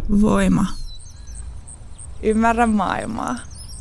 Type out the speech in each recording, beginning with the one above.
Voima. Ymmärrä maailmaa.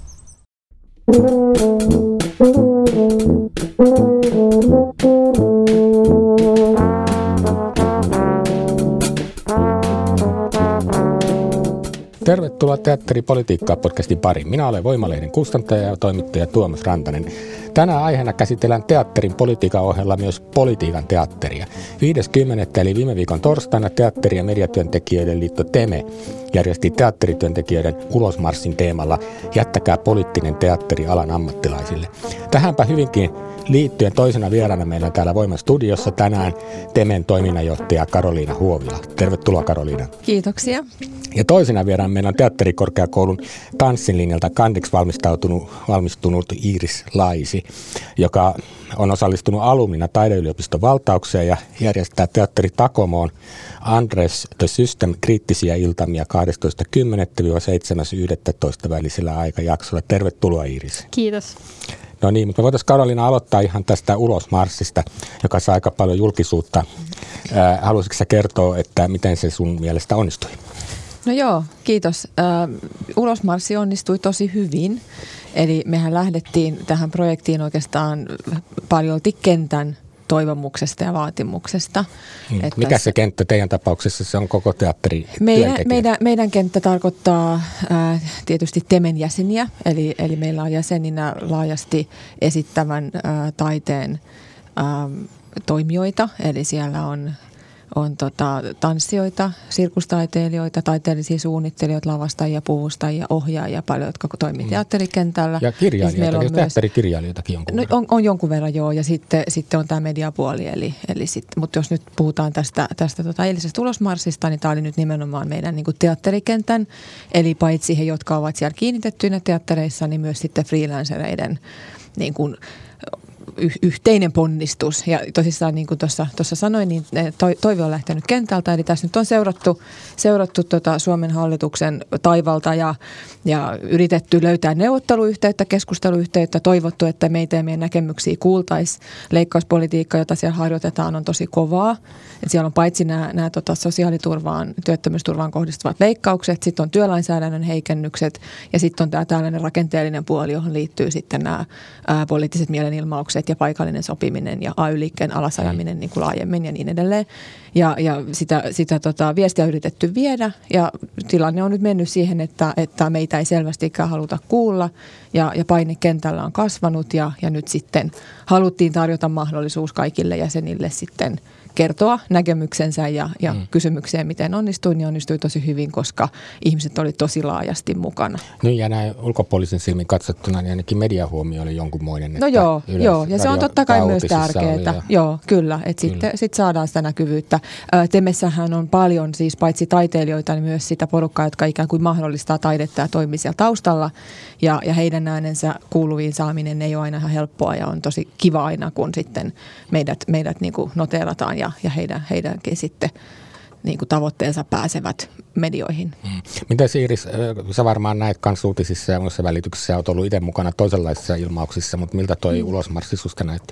Tervetuloa Teatteripolitiikkaa podcastin pariin. Minä olen Voima-lehden kustantaja ja toimittaja Tuomas Rantanen. Tänään aiheena käsitellään teatterin politiikan ohella myös politiikan teatteria. 5.10. eli viime viikon torstaina Teatteri- ja mediatyöntekijöiden liitto TEME järjesti teatterityöntekijöiden ulosmarssin teemalla Jättäkää poliittinen teatteri alan ammattilaisille. Tähänpä hyvinkin liittyen toisena vieraana meillä on täällä Voiman studiossa tänään TEMEn toiminnanjohtaja Karoliina Huovila. Tervetuloa Karoliina. Kiitoksia. Ja toisena vieraana meillä on Teatterikorkeakoulun tanssin linjalta kandiksi valmistunut Iiris Laisi, joka on osallistunut alumnina Taideyliopiston valtaukseen ja järjestää Teatteri Takomoon Andres the System kriittisiä iltamia 12.10-7.11. välisellä aikajaksolla. Tervetuloa Iiris. Kiitos. No niin, mutta me voitaisiin Karoliina aloittaa ihan tästä ulosmarssista, joka saa aika paljon julkisuutta. Haluaisitko sä kertoa, että miten se sun mielestä onnistui? No joo, kiitos. Ulosmarssi onnistui tosi hyvin. Eli mehän lähdettiin tähän projektiin paljolti kentän toivomuksesta ja vaatimuksesta. Mikä se kenttä teidän tapauksessa? Se on koko meidän kenttä tarkoittaa tietysti TEMEn jäseniä. Eli meillä on jäseninä laajasti esittävän taiteen toimijoita. Eli siellä on tanssijoita, sirkustaiteilijoita, taiteellisia suunnittelijoita, lavastajia, puvustajia, ohjaajia paljon, jotka toimii teatterikentällä. Ja kirjailijoita, teatterikirjailijoitakin jonkun verran. On jonkun verran, joo. Ja sitten on tämä mediapuoli. Mutta jos nyt puhutaan tästä eilisestä ulosmarssista, niin tämä oli nyt nimenomaan meidän niin kuin teatterikentän. Eli paitsi he, jotka ovat siellä kiinnitettyinä teattereissa, niin myös sitten freelancereiden niin kuin yhteinen ponnistus. Ja tosissaan niin kuin tuossa sanoin, niin toive on lähtenyt kentältä. Eli tässä nyt on seurattu Suomen hallituksen taivalta ja yritetty löytää neuvotteluyhteyttä, keskusteluyhteyttä, toivottu, että meitä ja meidän näkemyksiä kuultaisiin. Leikkauspolitiikka, jota siellä harjoitetaan, on tosi kovaa. Et siellä on paitsi nämä sosiaaliturvaan, työttömyysturvaan kohdistuvat leikkaukset, sitten on työlainsäädännön heikennykset ja sitten on tämä tällainen rakenteellinen puoli, johon liittyy sitten nämä poliittiset mielenilmaukset ja paikallinen sopiminen ja AY-liikkeen alasajaminen niin kuin laajemmin ja niin edelleen. Ja sitä viestiä on yritetty viedä ja tilanne on nyt mennyt siihen, että meitä ei selvästikään haluta kuulla ja paine kentällä on kasvanut ja nyt sitten haluttiin tarjota mahdollisuus kaikille jäsenille sitten kertoa näkemyksensä ja kysymykseen, miten onnistui, niin onnistui tosi hyvin, koska ihmiset oli tosi laajasti mukana. Niin ja näin ulkopuolisen silmin katsottuna, niin ainakin mediahuomio oli jonkunmoinen. No joo, ja se on totta kai myös tärkeää. Joo, kyllä, että sitten saadaan sitä näkyvyyttä. TEMessähän on paljon siis paitsi taiteilijoita, niin myös sitä porukkaa, jotka ikään kuin mahdollistaa taidetta ja toimii siellä taustalla. Ja heidän äänensä kuuluviin saaminen ei ole aina ihan helppoa ja on tosi kiva aina, kun sitten meidät niin kuin noteerataan ja heidänkin sitten niin kuin tavoitteensa pääsevät medioihin. Mitä Iiris, sä varmaan näet kans uutisissa ja muissa välityksissä, olet ollut itse mukana toisenlaisissa ilmauksissa, mutta miltä toi ulosmarssi susta näytti?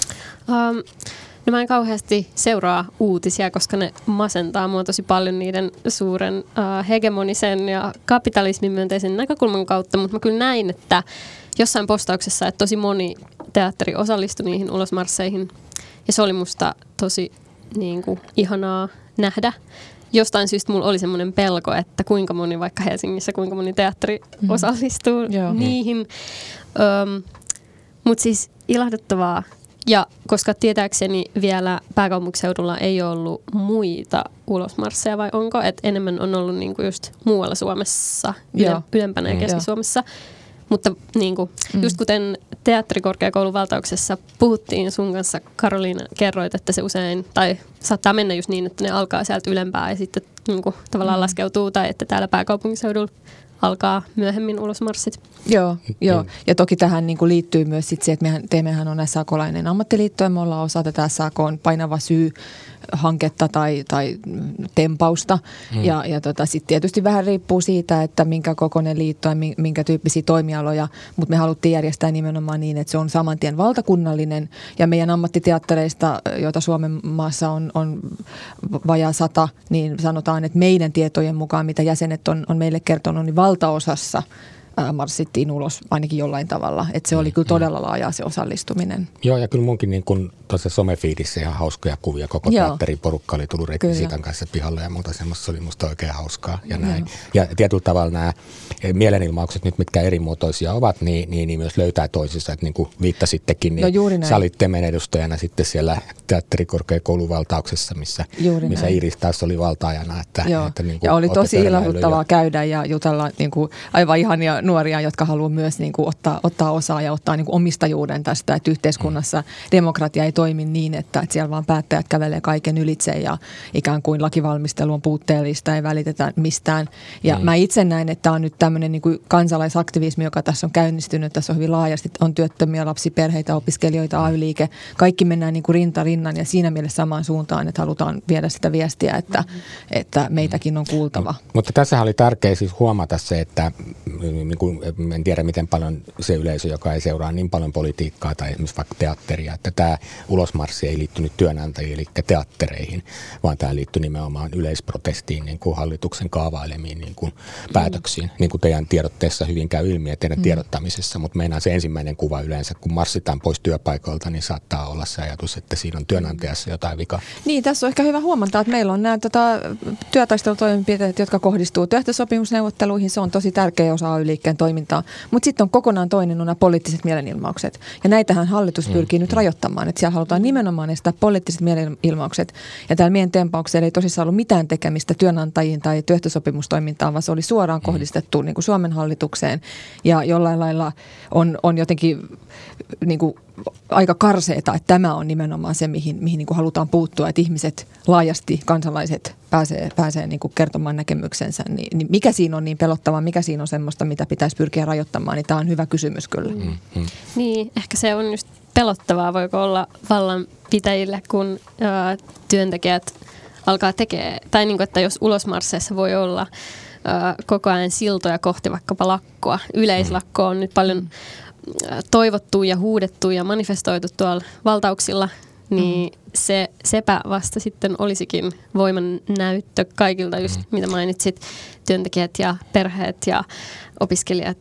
No mä en kauheasti seuraa uutisia, koska ne masentaa mua tosi paljon niiden suuren hegemonisen ja kapitalismin myönteisen näkökulman kautta, mutta mä kyllä näin, että jossain postauksessa, että tosi moni teatteri osallistui niihin ulosmarsseihin ja se oli musta tosi niin kuin ihanaa nähdä. Jostain syystä mulla oli semmoinen pelko, että kuinka moni vaikka Helsingissä, kuinka moni teatteri osallistuu niihin. Mutta siis ilahduttavaa. Ja koska tietääkseni vielä pääkaupunkiseudulla ei ollut muita ulosmarsseja vai onko? Että enemmän on ollut niinku just muualla Suomessa, ylempänä ja Keski-Suomessa. Mutta niinku, just kuten Teatterikorkeakoulun valtauksessa puhuttiin sun kanssa, Karoliina, kerroit, että se usein, tai saattaa mennä just niin, että ne alkaa sieltä ylempää ja sitten niinku, tavallaan laskeutuu, tai että täällä pääkaupunkiseudulla alkaa myöhemmin ulosmarssit. Joo. Ja toki tähän niin kuin liittyy myös sit se, että teemmehän on SAK-lainen ammattiliitto ja me ollaan osa tätä SAK:n painava syy hanketta tai tempausta. Ja sitten tietysti vähän riippuu siitä, että minkä kokoinen liitto ja minkä tyyppisiä toimialoja, mutta me haluttiin järjestää nimenomaan niin, että se on saman tien valtakunnallinen ja meidän ammattiteattereista, joita Suomen maassa on vajaa 100, niin sanotaan, että meidän tietojen mukaan, mitä jäsenet on meille kertonut, niin valtaosassa marssittiin ulos ainakin jollain tavalla. Että se oli kyllä todella laajaa se osallistuminen. Joo, ja kyllä munkin niin kun tuossa somefiidissä ihan hauskoja kuvia. Koko teatteriporukka oli tullut rekvisiitan kanssa pihalle ja muuta semmoista. Se oli musta oikein hauskaa ja näin. Ja tietyllä tavalla nämä mielenilmaukset nyt, mitkä erimuotoisia ovat, niin myös löytää toisissa. Että niin kuin viittasittekin, niin sä olit Temen edustajana sitten siellä teatterikorkeakoulun valtauksessa, missä Iiris taas oli valtaajana. Että niin kuin ja oli tosi ilahduttavaa käydä ja jutella niin kuin aivan ihania nuoria, jotka haluaa myös niin kuin ottaa osaa ja ottaa niin kuin omistajuuden tästä, että yhteiskunnassa demokratia ei toimi niin, että siellä vaan päättäjät kävelee kaiken ylitse ja ikään kuin lakivalmistelu on puutteellista, ei välitetä mistään. Ja mä itse näen, että tämä on nyt tämmöinen niin kuin kansalaisaktivismi, joka tässä on käynnistynyt. Tässä on hyvin laajasti, on työttömiä, lapsiperheitä, opiskelijoita, AY-liike. Kaikki mennään niin kuin rinta rinnan ja siinä mielessä samaan suuntaan, että halutaan viedä sitä viestiä, että meitäkin on kuultava. Mutta tässä oli tärkeää siis huomata se, että niin kuin, en tiedä miten paljon se yleisö, joka ei seuraa niin paljon politiikkaa tai esimerkiksi vaikka teatteria, että tämä ulosmarssi ei liittynyt työnantajiin eli teattereihin, vaan tämä liittyi nimenomaan yleisprotestiin, niin kuin hallituksen kaavailemiin niin kuin päätöksiin, niin kuin teidän tiedotteessa hyvin käy ilmi ja teidän tiedottamisessa, mutta meinaan se ensimmäinen kuva yleensä, kun marssitaan pois työpaikalta, niin saattaa olla se ajatus, että siinä on työnantajassa jotain vikaa. Niin, tässä on ehkä hyvä huomata, että meillä on nämä työtaistelutoimenpiteet, jotka kohdistuu työehtosopimusneuvotteluihin, se on tosi tärkeä osa AY-liikkeen toimintaa, mutta sitten on kokonaan toinen on nämä poliittiset mielenilmaukset. Ja näitähän hallitus pyrkii nyt rajoittamaan, että siellä halutaan nimenomaan estää poliittiset mielenilmaukset. Ja täällä meidän tempauksella ei tosissaan ollut mitään tekemistä työnantajiin tai työehtosopimustoimintaan, vaan se oli suoraan kohdistettu niin kuin Suomen hallitukseen. Ja jollain lailla on jotenkin niin kuin aika karseeta, että tämä on nimenomaan se, mihin niin kuin halutaan puuttua, että ihmiset laajasti, kansalaiset pääsee niin kuin kertomaan näkemyksensä. Niin mikä siinä on niin pelottavaa, mikä siinä on semmoista, mitä pitäisi pyrkiä rajoittamaan, niin tämä on hyvä kysymys kyllä. Niin, ehkä se on just pelottavaa, voiko olla vallanpitäjille, kun työntekijät alkaa tekemään, tai niin kuin, että jos ulosmarsseissa voi olla koko ajan siltoja kohti vaikkapa lakkoa. Yleislakko on nyt paljon toivottu ja huudettu ja manifestoitu tuolla valtauksilla, niin sepä vasta sitten olisikin voiman näyttö kaikilta, just mitä mainitsit, työntekijät ja perheet ja opiskelijat,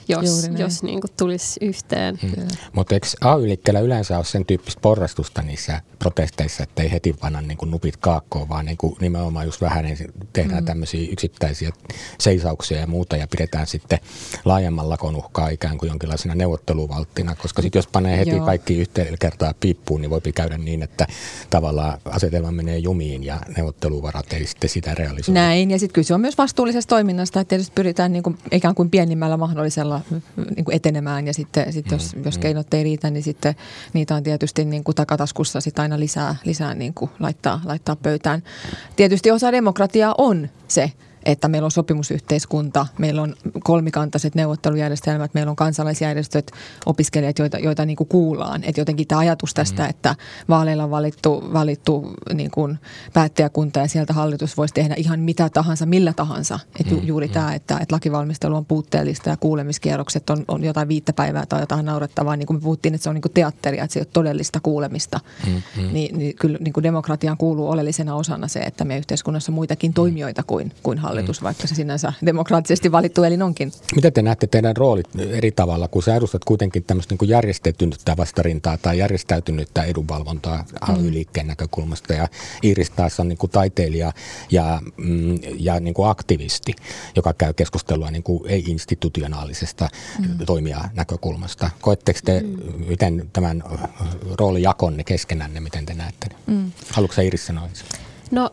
jos niin kuin tulisi yhteen. Mutta eikö AY-liikkeellä yleensä ole sen tyyppistä porrastusta niissä protesteissa, että ei heti panna niin kuin nupit kaakkoon, vaan niin kuin nimenomaan just vähän tehdään tämmöisiä yksittäisiä seisauksia ja muuta ja pidetään sitten laajemman lakon uhkaa ikään kuin jonkinlaisena neuvotteluvalttina, koska sitten jos panee heti kaikki yhteen kertaa piippuun, niin voi käydä niin, että tavallaan asetelma menee jumiin ja neuvotteluvarat ei sitten sitä realisoida. Näin, ja sitten kyllä se on myös vastuullisesta toiminnasta, että tietysti pyritään niin kuin ikään kuin pienimmällä mahdollisella niin kuin etenemään ja sitten jos keinot ei riitä, niin sitten niitä on tietysti niin kuin takataskussa sit aina lisää niin kuin laittaa pöytään. Tietysti osa demokratiaa on se, että meillä on sopimusyhteiskunta, meillä on kolmikantaiset neuvottelujärjestelmät, meillä on kansalaisjärjestöt, opiskelijat, joita niin kuin kuullaan. Että jotenkin tämä ajatus tästä, että vaaleilla on valittu niin kuin päättäjäkunta ja sieltä hallitus voisi tehdä ihan mitä tahansa, millä tahansa. Että juuri tämä, että lakivalmistelu on puutteellista ja kuulemiskierrokset on jotain 5 päivää tai jotain naurettavaa. Niin kuin me puhuttiin, että se on niin kuin teatteria, että se ei ole todellista kuulemista. Niin kyllä niin kuin demokratiaan kuuluu oleellisena osana se, että me yhteiskunnassa on muitakin toimijoita kuin hallitus, vaikka se sinänsä demokraattisesti valittu elin onkin. Miten te näette teidän roolit eri tavalla, kun sä edustat kuitenkin tämmöistä niin kuin järjestäytynyttä vastarintaa tai järjestäytynyttä edunvalvontaa AY-liikkeen näkökulmasta ja Iiris taas on niin kuin taiteilija ja niin kuin aktivisti, joka käy keskustelua niin kuin ei-institutionaalisesta toimija näkökulmasta. Koetteko te, miten tämän roolijakonne keskenänne, miten te näette? Haluatko sä Iiris sanoa? No,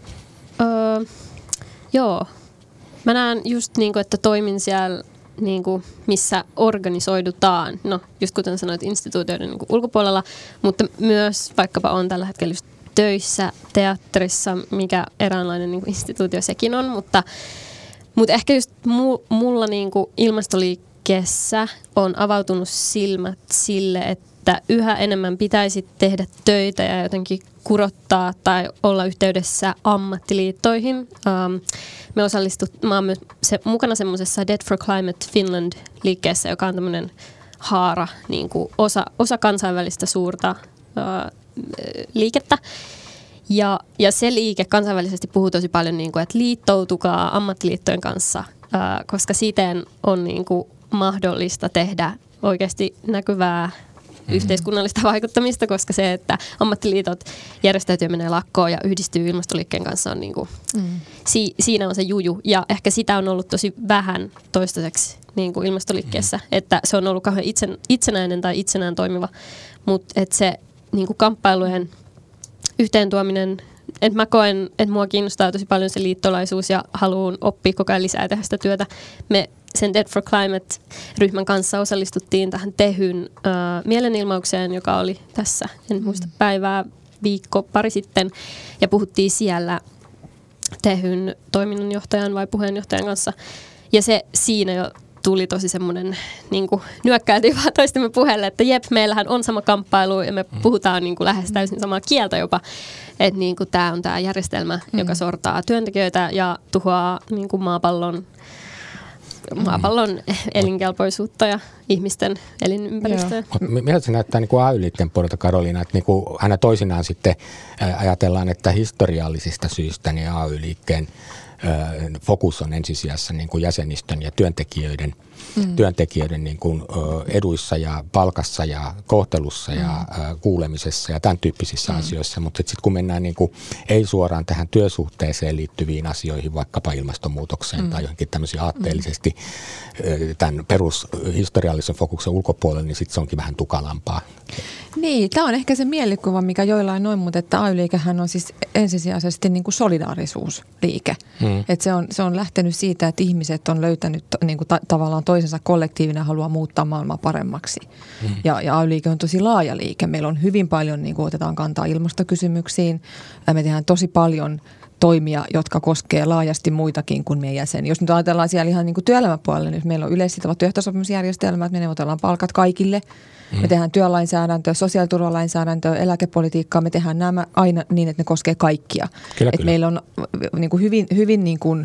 joo. Mä näen just niin kuin, että toimin siellä, niin kuin, missä organisoidutaan, no just kuten sanoit, instituutioiden niin kuin ulkopuolella, mutta myös vaikkapa on tällä hetkellä just töissä teatterissa, mikä eräänlainen niin kuin instituutio sekin on, mutta Mutta ehkä just mulla niinku ilmastoliikkeessä on avautunut silmät sille, että yhä enemmän pitäisi tehdä töitä ja jotenkin kurottaa tai olla yhteydessä ammattiliittoihin. Mä oon myös mukana semmoisessa Dead for Climate Finland-liikkeessä, joka on tämmöinen haara, niin kuin osa kansainvälistä suurta liikettä. Ja se liike kansainvälisesti puhuu tosi paljon, niin kuin, että liittoutukaa ammattiliittojen kanssa, koska siten on niin kuin mahdollista tehdä oikeasti näkyvää yhteiskunnallista vaikuttamista, koska se, että ammattiliitot järjestäytyy, menee lakkoon ja yhdistyy ilmastoliikkeen kanssa, on niin kuin, siinä on se juju. Ja ehkä sitä on ollut tosi vähän toistaiseksi niin kuin ilmastoliikkeessä, että se on ollut kauhean itsenäinen tai itsenään toimiva, mutta että se niin kuin kamppailujen yhteen tuominen, että mä koen, että mua kiinnostaa tosi paljon se liittolaisuus ja haluan oppia koko ajan lisää tehdä sitä työtä. Me sen Dead for Climate-ryhmän kanssa osallistuttiin tähän Tehyn mielenilmaukseen, joka oli tässä, en muista päivää, viikko, pari sitten, ja puhuttiin siellä Tehyn toiminnanjohtajan vai puheenjohtajan kanssa. Ja se siinä jo tuli tosi semmoinen, niin kuin nyökkäiltiin vaan toistemme puheelle, että jep, meillähän on sama kamppailu ja me puhutaan niin kuin lähes täysin samaa kieltä jopa, että niin kuin tämä on tämä järjestelmä, joka sortaa työntekijöitä ja tuhoaa niin kuin maapallon elinkelpoisuutta ja ihmisten elinympäristöä. Miltä se näyttää niin kuin AY-liikkeen puolelta, Karoliina, että niin kuin aina toisinaan sitten ajatellaan, että historiallisista syistä niin AY-liikkeen fokus on ensisijassa niin kuin jäsenistön ja työntekijöiden niin kuin eduissa ja palkassa ja kohtelussa ja kuulemisessa ja tämän tyyppisissä asioissa, mutta sitten kun mennään niin kuin ei suoraan tähän työsuhteeseen liittyviin asioihin, vaikkapa ilmastonmuutokseen tai johonkin tämmöisiin aatteellisesti tämän perushistoriallisen fokuksen ulkopuolelle, niin sitten se onkin vähän tukalampaa. Niin, tämä on ehkä se mielikuva, mikä joillain on, mutta että AY-liikehän on siis ensisijaisesti niin kuin solidaarisuusliike. Että se on lähtenyt siitä, että ihmiset on löytänyt niin kuin tavallaan toisensa kollektiivina haluaa muuttaa maailmaa paremmaksi. Ja AY-liike on tosi laaja liike. Meillä on hyvin paljon, niin kuin otetaan kantaa ilmastokysymyksiin. Me tehdään tosi paljon toimia, jotka koskee laajasti muitakin kuin meidän jäseniä. Jos nyt ajatellaan siellä ihan niin kuin työelämäpuolella, niin meillä on yleissitovat työehtosopimusjärjestelmät, me neuvotellaan palkat kaikille. Me tehdään työlainsäädäntöä, sosiaaliturvalainsäädäntöä, eläkepolitiikkaa. Me tehdään nämä aina niin, että ne koskee kaikkia. Kyllä. Meillä on niin kuin hyvin niin kuin,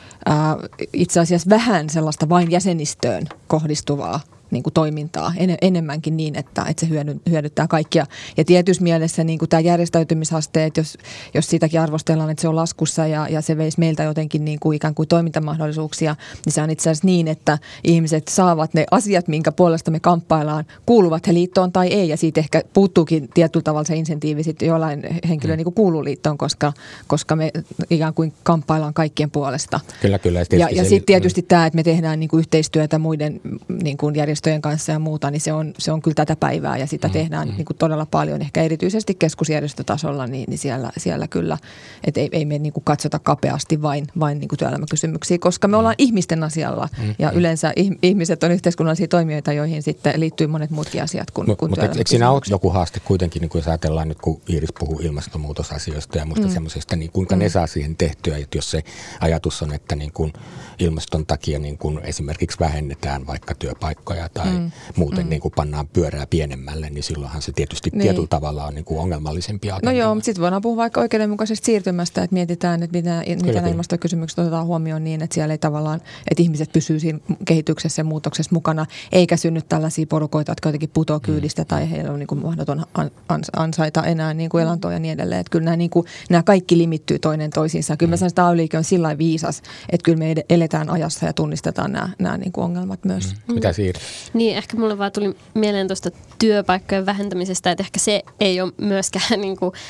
itse asiassa vähän sellaista vain jäsenistöön kohdistuvaa niin kuin toimintaa, enemmänkin niin, että se hyödyttää kaikkia. Ja tietyssä mielessä niin kuin tämä järjestäytymishaste, jos siitäkin arvostellaan, että se on laskussa ja se veisi meiltä jotenkin niin kuin ikään kuin toimintamahdollisuuksia, niin se on itse asiassa niin, että ihmiset saavat ne asiat, minkä puolesta me kamppaillaan, kuuluvat he liittoon tai ei. Ja siitä ehkä puuttuukin tietyllä tavalla se insentiivi sitten jollain henkilöä niin kuin kuuluu liittoon, koska me ikään kuin kamppaillaan kaikkien puolesta. Kyllä. Ja sitten tietysti tämä, että me tehdään niin kuin yhteistyötä muiden niin kuin järjestöjen kanssa ja muuta, niin se on kyllä tätä päivää ja sitä tehdään niin kuin todella paljon, ehkä erityisesti keskusjärjestötasolla, niin siellä kyllä, että ei me niin kuin katsota kapeasti vain niin kuin työelämäkysymyksiä, koska me ollaan ihmisten asialla ja yleensä ihmiset on yhteiskunnallisia toimijoita, joihin sitten liittyy monet muutkin asiat kuin työelämäkysymyksiä. Eikö siinä ole joku haaste kuitenkin, niin kuin jos ajatellaan nyt, kun Iiris puhuu ilmastonmuutosasioista ja muista semmoisesta, niin kuinka ne saa siihen tehtyä, että jos se ajatus on, että niin kuin ilmaston takia niin kuin esimerkiksi vähennetään vaikka työpaikkoja tai muuten niin kuin pannaan pyörää pienemmälle, niin silloinhan se tietysti tietyllä tavalla on niin kuin ongelmallisempi agenda. No joo, mutta sitten voidaan puhua vaikka oikeudenmukaisesta siirtymästä, että mietitään, että mitä nämä ilmastokysymykset otetaan huomioon niin, että siellä ei tavallaan, että ihmiset pysyvät siinä kehityksessä ja muutoksessa mukana, eikä synny tällaisia porukoita, jotka jotenkin putoaa kyydistä tai heillä on niin kuin mahdoton ansaita enää niin kuin elantoa ja niin edelleen. Että kyllä nämä kaikki limittyy toinen toisiinsa. Kyllä mä sanon, että AY-liike on sillä viisas, että kyllä me eletään ajassa ja tunnistetaan nämä niin kuin ongelmat myös. Mitä Siiri? Niin, ehkä mulle vaan tuli mieleen tuosta työpaikkojen vähentämisestä, että ehkä se ei ole myöskään niin kuin,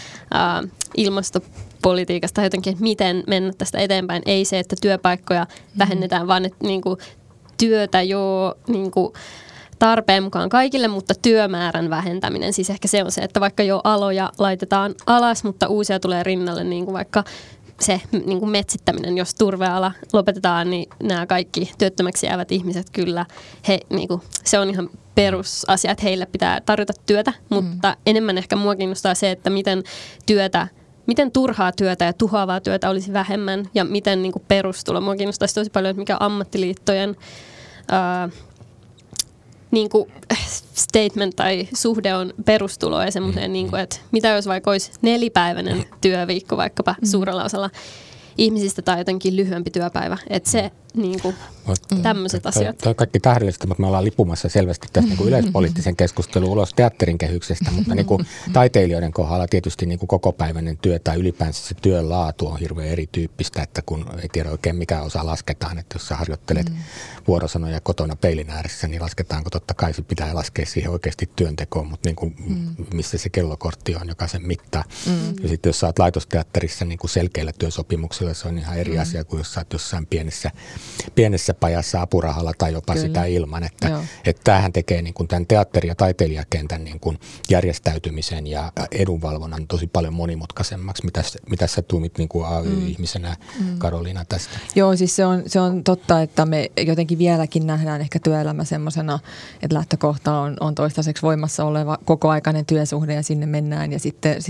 ilmastopolitiikasta jotenkin, että miten mennä tästä eteenpäin. Ei se, että työpaikkoja vähennetään, vaan että niin kuin, työtä niin kuin, tarpeen mukaan kaikille, mutta työmäärän vähentäminen. Siis ehkä se on se, että vaikka jo aloja laitetaan alas, mutta uusia tulee rinnalle, niin kuin vaikka se niin kuin metsittäminen, jos turveala lopetetaan, niin nämä kaikki työttömäksi jäävät ihmiset kyllä, niin kuin, se on ihan perusasia, että heille pitää tarjota työtä, mutta enemmän ehkä mua kiinnostaa se, että miten työtä miten turhaa työtä ja tuhoavaa työtä olisi vähemmän ja miten niin kuin perustulo. Mua kiinnostaisi tosi paljon, että mikä ammattiliittojen niin kuin statement tai suhde on perustuloa ja semmoiseen, niin kuin, että mitä jos vaikka olisi 4-päiväinen työviikko vaikkapa suurella osalla ihmisistä tai jotenkin lyhyempi työpäivä. Että se niin kuin, tämmöiset asiat. Tämä on kaikki tähdellistä, mutta me ollaan lipumassa selvästi tästä niin kuin yleispoliittisen keskustelun ulos teatterin kehyksestä, mutta niin kuin taiteilijoiden kohdalla tietysti niin kuin kokopäiväinen työ tai ylipäänsä se työn laatu on hirveän erityyppistä, että kun ei tiedä oikein mikä osa lasketaan, että jos sä harjoittelet vuorosanoja kotona peilin ääressä, niin lasketaanko totta kai se pitää laskea siihen oikeasti työntekoon, mutta niin kuin, missä se kellokortti on, joka sen mittaa. Ja sitten jos sä oot laitosteatterissa niin kuin selkeillä työsopimuksilla, se on ihan eri asia kuin jos sä oot jossain pienessä pajassa apurahalla tai jopa sitä ilman. Että tämähän tekee niin kuin tämän teatteri- ja taiteilijakentän niin kuin järjestäytymisen ja edunvalvonnan tosi paljon monimutkaisemmaksi. Mitä sä tuumit niin kuin AY-ihmisenä, Karoliina, tästä? Joo, siis se on totta, että me jotenkin vieläkin nähdään ehkä työelämä semmoisena, että lähtökohta on toistaiseksi voimassa oleva kokoaikainen työsuhde ja sinne mennään ja sitten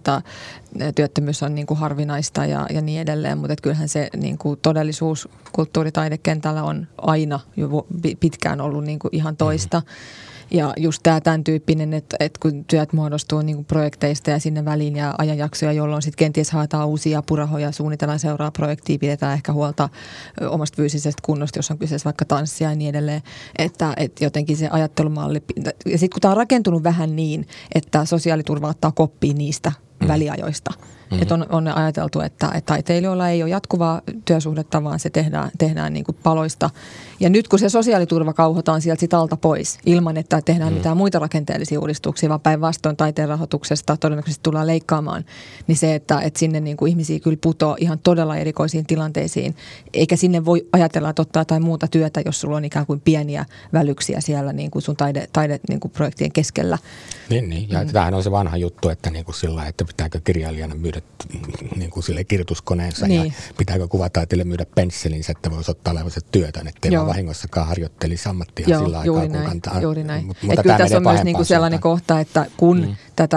työttömyys on niin kuin harvinaista ja niin edelleen, mutta kyllähän se niin kuin todellisuus kulttuuritaidekentällä on aina jo pitkään ollut niin kuin ihan toista. Ja just tämän tyyppinen, että kun työt muodostuu niin kuin projekteista ja sinne väliin ja ajanjaksoja, jolloin sitten kenties haetaan uusia apurahoja, suunnitellaan seuraa projektia, pidetään ehkä huolta omasta fyysisestä kunnosta, jos on kyseessä vaikka tanssia ja niin edelleen. Että jotenkin se ajattelumalli, ja sitten kun tämä on rakentunut vähän niin, että sosiaaliturva ottaa koppiin niistä väliajoista. Että on ajateltu, että taiteilijoilla ei ole jatkuvaa työsuhdetta, vaan se tehdään niin kuin paloista. Ja nyt kun se sosiaaliturva kauhotaan sieltä sit alta pois, ilman että tehdään mitään muita rakenteellisia uudistuksia, vaan päinvastoin taiteen rahoituksesta todennäköisesti tullaan leikkaamaan, niin se, että sinne niin kuin ihmisiä kyllä putoo ihan todella erikoisiin tilanteisiin, eikä sinne voi ajatella, että ottaa jotain muuta työtä, jos sulla on ikään kuin pieniä välyksiä siellä niin kuin sun taide niin kuin projektien keskellä. Niin. Ja tämähän on se vanha juttu, että niin kuin sillä, että pitääkö kirjailijana myydä niin kuin sille kirjoituskoneensa ja pitääkö kuvataiteille myydä pensselinsä, että voisi ottaa olevansa työtä, ettei vaan vahingossakaan harjoittelisi ammattia sillä aikaa, kun kantaa. Juuri näin. Mutta kyllä tässä on myös niin kuin sellainen kohta, että kun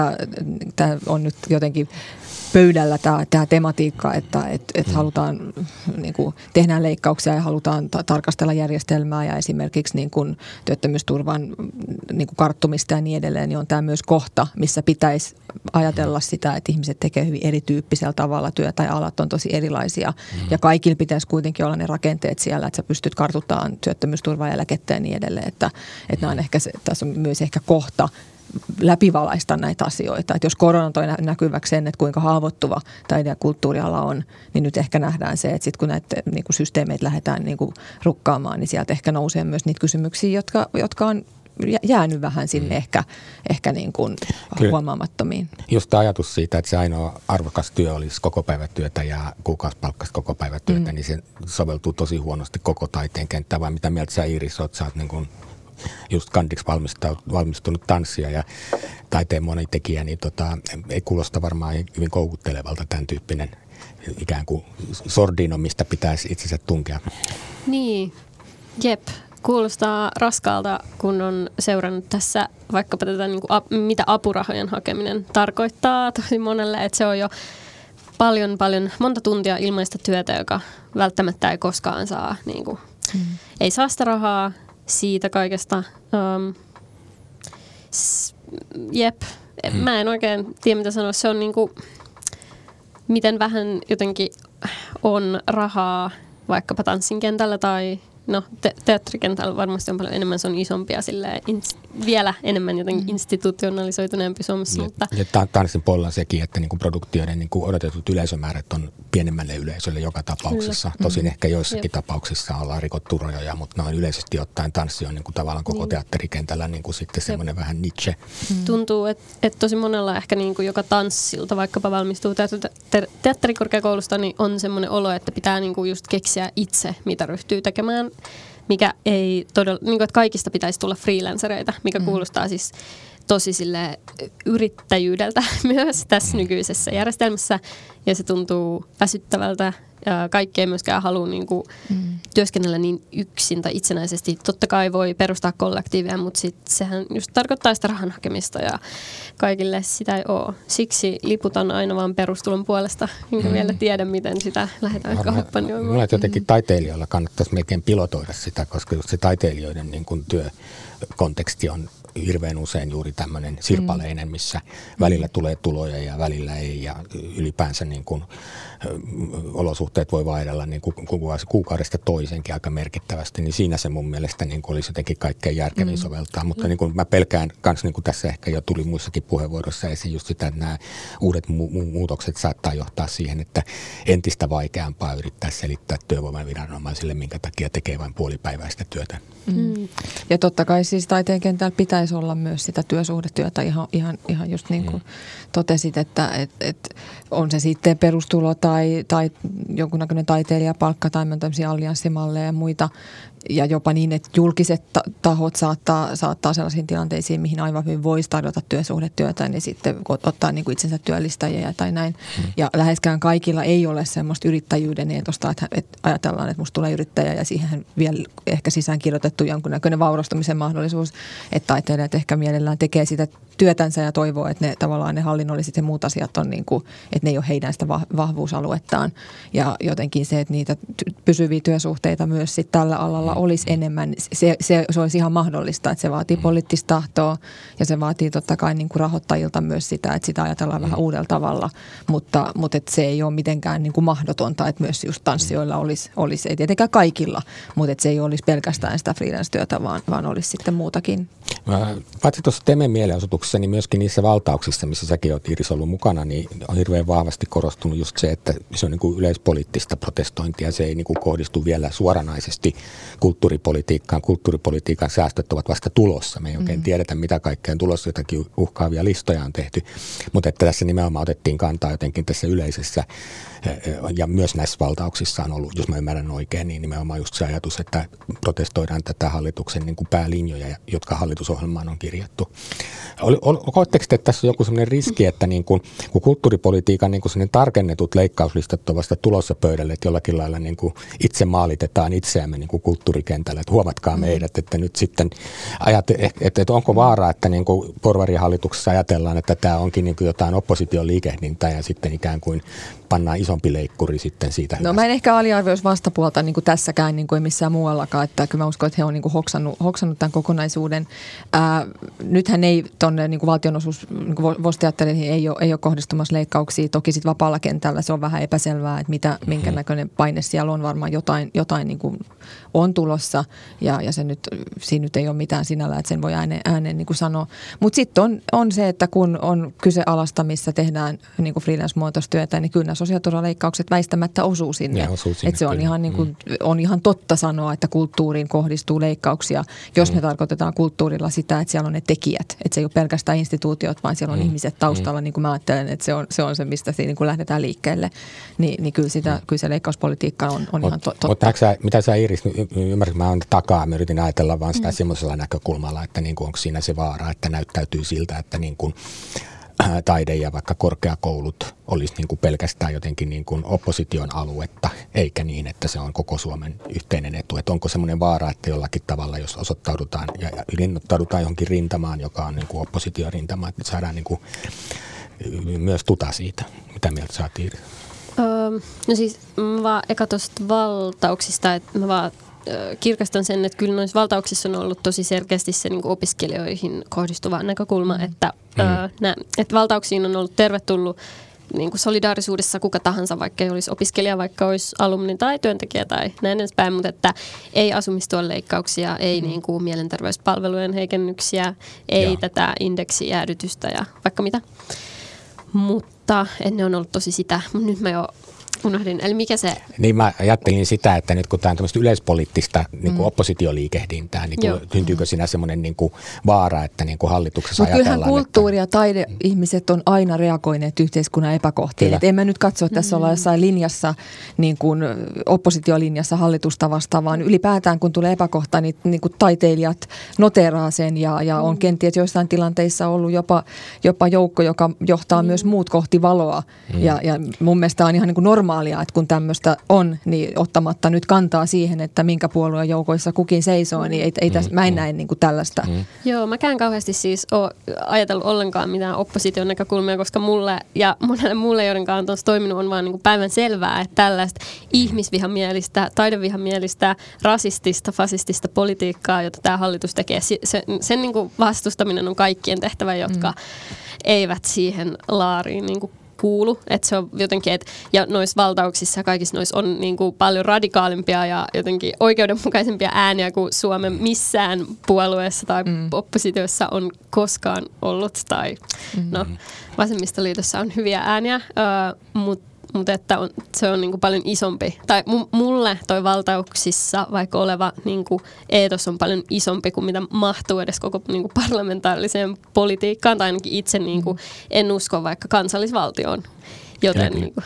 tämä on nyt jotenkin pöydällä tämä tematiikka, että halutaan, niin kuin, tehdään leikkauksia ja halutaan tarkastella järjestelmää ja esimerkiksi niin kuin työttömyysturvan niin kuin karttumista ja niin edelleen, niin on tämä myös kohta, missä pitäisi ajatella sitä, että ihmiset tekee hyvin erityyppisellä tavalla työtä ja alat on tosi erilaisia. Ja kaikilla pitäisi kuitenkin olla ne rakenteet siellä, että sä pystyt kartuttamaan työttömyysturvaa ja eläkettä ja niin edelleen, että nämä on ehkä, tässä on myös ehkä kohta läpivalaista näitä asioita. Että jos korona toi näkyväksi sen, että kuinka haavoittuva taide- ja kulttuuriala on, niin nyt ehkä nähdään se, että sitten kun näitä niin kuin systeemeitä lähdetään niin kuin rukkaamaan, niin sieltä ehkä nousee myös niitä kysymyksiä, jotka on jäänyt vähän sinne ehkä niin kuin huomaamattomiin. Just tämä ajatus siitä, että se ainoa arvokas työ olisi kokopäivätyötä ja kuukausipalkkaista kokopäivätyötä, niin se soveltuu tosi huonosti koko taiteen kenttään. Vai mitä mieltä sä, Iiris, oot? Sä oot niin kuin just kandiksi valmistunut tanssia ja taiteen monitekijä, niin ei kuulosta varmaan hyvin koukuttelevalta tämän tyyppinen ikään kuin sordino, mistä pitäisi itsensä tunkea. Niin, jep. Kuulostaa raskaalta, kun on seurannut tässä vaikkapa tätä, niin kuin, mitä apurahojen hakeminen tarkoittaa tosi monelle, että se on jo monta tuntia ilmaista työtä, joka välttämättä ei koskaan saa, niin kuin, ei saa sitä rahaa siitä kaikesta. Jep, mä en oikein tiedä mitä sanoa, se on niin kuin, miten vähän jotenkin on rahaa vaikkapa tanssin kentällä tai teatterikentällä varmasti on paljon enemmän, se on isompia silleen, vielä enemmän jotenkin institutionalisoituneempi Suomessa. Ja tanssin puolella sekin, että niin kuin produktioiden niin kuin odotetut yleisömäärät on pienemmälle yleisölle joka tapauksessa. Kyllä. Tosin ehkä joissakin tapauksissa ollaan rikottu rajoja, mutta noin yleisesti ottaen tanssi on niin kuin tavallaan koko teatterikentällä niin kuin sitten semmoinen vähän niche. Tuntuu, että tosi monella ehkä niin kuin joka tanssilta vaikkapa valmistuu teatterikorkeakoulusta, niin on semmoinen olo, että pitää niin kuin just keksiä itse, mitä ryhtyy tekemään. Mikä ei todella, niin kuin, että kaikista pitäisi tulla freelancereita, mikä kuulostaa siis tosi sille yrittäjyydeltä myös tässä nykyisessä järjestelmässä ja se tuntuu väsyttävältä. Kaikki ei myöskään halua niin kuin työskennellä niin yksin tai itsenäisesti. Totta kai voi perustaa kollektiivia, mutta sehän just tarkoittaa sitä rahan hakemista ja kaikille sitä ei ole. Siksi liputan aina vaan perustulon puolesta, enkä vielä tiedä, miten sitä lähdetään kampanjoimaan. Minulla jotenkin taiteilijoilla kannattaisi melkein pilotoida sitä, koska just se taiteilijoiden niin kuin työkonteksti on hirveän usein juuri tämmöinen sirpaleinen, missä välillä tulee tuloja ja välillä ei ja ylipäänsä niin kuin olosuhteet voi vaihdella niin kuin kuukaudesta toisenkin aika merkittävästi, niin siinä se mun mielestä niin kuin olisi jotenkin kaikkein järkevin soveltaa. Mutta niin kuin mä pelkään myös, niin kuin tässä ehkä jo tuli muissakin puheenvuoroissa esiin just sitä, että nämä uudet muutokset saattaa johtaa siihen, että entistä vaikeampaa yrittää selittää työvoimaviranomaisille, minkä takia tekee vain puolipäiväistä työtä. Ja totta kai siis taiteen kentällä pitäisi olla myös sitä työsuhdetyötä ihan just niin kuin totesit, että on se sitten perustulo tai jonkunnäköinen taiteilijapalkka tai tämmöisiä allianssimalleja ja muita. Ja jopa niin, että julkiset tahot saattaa sellaisiin tilanteisiin, mihin aivan hyvin voisi tarjota työsuhdetyötä, niin sitten ottaa niin kuin itsensä työllistäjiä tai näin. Ja läheskään kaikilla ei ole semmoista yrittäjyyden eetosta, että ajatellaan, että musta tulee yrittäjä ja siihen vielä ehkä sisään kirjoitettu jonkunnäköinen vaurastumisen mahdollisuus, että taiteilijat ehkä mielellään tekee sitä työtänsä ja toivoo, että ne tavallaan ne hallinnolliset ja muut asiat on niin kuin, että ne ei ole heidän sitä vahvuusaluettaan. Ja jotenkin se, että niitä pysyviä työsuhteita myös sit tällä alalla olisi enemmän, se olisi ihan mahdollista, että se vaatii poliittista tahtoa ja se vaatii totta kai niin kuin rahoittajilta myös sitä, että sitä ajatellaan vähän uudella tavalla, mutta että se ei ole mitenkään niin kuin mahdotonta, että myös just tanssijoilla olisi ei tietenkään kaikilla, mutta että se ei olisi pelkästään sitä freelance-työtä, vaan olisi sitten muutakin. Paitsi tuossa Temen mielenosoituksessa, niin myöskin niissä valtauksissa, missä säkin olet Iiris ollut mukana, niin on hirveän vahvasti korostunut just se, että se on niin kuin yleispoliittista protestointia. Se ei niin kuin kohdistu vielä suoranaisesti kulttuuripolitiikkaan. Kulttuuripolitiikan säästöt ovat vasta tulossa. Me ei oikein tiedetä, mitä kaikkea on tulossa. Jotakin uhkaavia listoja on tehty. Mutta että tässä nimenomaan otettiin kantaa jotenkin tässä yleisessä ja myös näissä valtauksissa on ollut, jos mä ymmärrän oikein, niin nimenomaan just se ajatus, että protestoidaan tätä hallituksen niin kuin päälinjoja, jotka hallitusohjelmaan on kirjattu. Koetteko te, että tässä on joku sellainen riski, että niin kun kulttuuripolitiikan niin kun tarkennetut leikkauslistat on vasta tulossa pöydälle, että jollakin lailla niin kuin itse maalitetaan itseämme niin kuin kulttuurikentällä, että huomatkaa meidät, että nyt sitten että onko vaara, että niin kuin porvarihallituksessa ajatellaan, että tämä onkin niin kuin jotain opposition liikehdintää ja sitten ikään kuin pannaan isompi leikkuri sitten siitä hyvästä. No mä en ehkä aliarvioisi vastapuolta niin kuin tässäkään, niin kuin ei missään muuallakaan, että kyllä mä uskon, että he on niin kuin hoksannut tämän kokonaisuuden. Nythän ei tuonne niin kuin valtionosuus, niin kuin VOS-teatteriin ei ole kohdistumassa leikkauksia. Toki sitten vapaalla kentällä se on vähän epäselvää, että minkä näköinen paine siellä on. Varmaan jotain niin kuin on tulossa ja se siinä nyt ei ole mitään sinällä, että sen voi ääneen niin kuin sanoa. Mutta sitten on se, että kun on kyse alasta, missä tehdään niin kuin freelance-muotoista työtä, niin kyllä nämä sosiaaliturvaleikkaukset väistämättä osuu sinne. Että se on ihan, niin kuin, on ihan totta sanoa, että kulttuuriin kohdistuu leikkauksia, jos me tarkoitetaan kulttuurilla sitä, että siellä on ne tekijät. Että se ei ole pelkästään instituutiot, vaan siellä on ihmiset taustalla, niin kuin mä ajattelen, että se on se, mistä siinä niin kuin lähdetään liikkeelle. Niin kyllä se leikkauspolitiikka on ihan totta. Mitä sä Iiris, ymmärrätkö, mä oon takaa, mä yritin ajatella vaan sitä semmoisella näkökulmalla, että niin kuin, onko siinä se vaara, että näyttäytyy siltä, että niin kuin taide ja vaikka korkeakoulut olisi niin kuin pelkästään jotenkin niin kuin opposition aluetta, eikä niin, että se on koko Suomen yhteinen etu. Että onko semmoinen vaara, että jollakin tavalla, jos osoittaudutaan ja ylinnoittaudutaan johonkin rintamaan, joka on niin kuin oppositiorintama, että saadaan niin kuin myös tuta siitä. Mitä mieltä sä oot, Iiris? No siis mä vaan eka tuosta valtauksista, että mä vaan kirkastan sen, että kyllä noissa valtauksissa on ollut tosi selkeästi se niin kuin opiskelijoihin kohdistuva näkökulma, että valtauksiin on ollut tervetullut niin kuin solidaarisuudessa kuka tahansa, vaikka ei olisi opiskelija, vaikka olisi alumni tai työntekijä tai näin edespäin, mutta että ei asumistuen leikkauksia, ei niin kuin mielenterveyspalvelujen heikennyksiä, ei tätä indeksijäädytystä ja vaikka mitä. Mutta ne on ollut tosi sitä, mutta nyt mä jo unohdin. Eli mikä se? Niin mä ajattelin sitä, että nyt kun tämä on tämmöistä yleispoliittista niin kuin oppositioliikehdintää, niin syntyykö siinä semmoinen niin kuin vaara, että niin kuin hallituksessa ajatellaan. Kyllähän kulttuuri- ja taideihmiset on aina reagoineet yhteiskunnan epäkohtiin. En mä nyt katso, että tässä ollaan jossain linjassa, niin kuin oppositiolinjassa hallitusta vastaan, vaan ylipäätään kun tulee epäkohta, niin kuin taiteilijat noteeraa sen ja on kenties joissain tilanteissa ollut jopa joukko, joka johtaa myös muut kohti valoa. Ja mun mielestä on ihan niin kuin normaalia, että kun tämmöistä on, niin ottamatta nyt kantaa siihen, että minkä puolueen joukoissa kukin seisoo, niin mä en näe niin kuin tällaista. Joo, mäkään kauheasti siis ole ajatellut ollenkaan mitään opposition näkökulmia, koska mulle ja monelle muulle, joiden kanssa on toiminut, on vaan niin kuin päivän selvää, että tällaista ihmisvihamielistä, taidevihamielistä, rasistista, fasistista politiikkaa, jota tämä hallitus tekee, sen niin kuin vastustaminen on kaikkien tehtävä, jotka eivät siihen laariin niin kuin kuulu. Että se on jotenkin, ja noissa valtauksissa ja kaikissa noissa on niin kuin paljon radikaalimpia ja jotenkin oikeudenmukaisempia ääniä kuin Suomen missään puolueessa tai oppositiossa on koskaan ollut. Tai vasemmistoliitossa on hyviä ääniä, mutta että se on niinku paljon isompi. Tai mulle toi valtauksissa vaikka oleva niinku eetos on paljon isompi kuin mitä mahtuu edes koko niinku parlamentaariseen politiikkaan. Tai ainakin itse niinku en usko vaikka kansallisvaltioon. Joten niinku,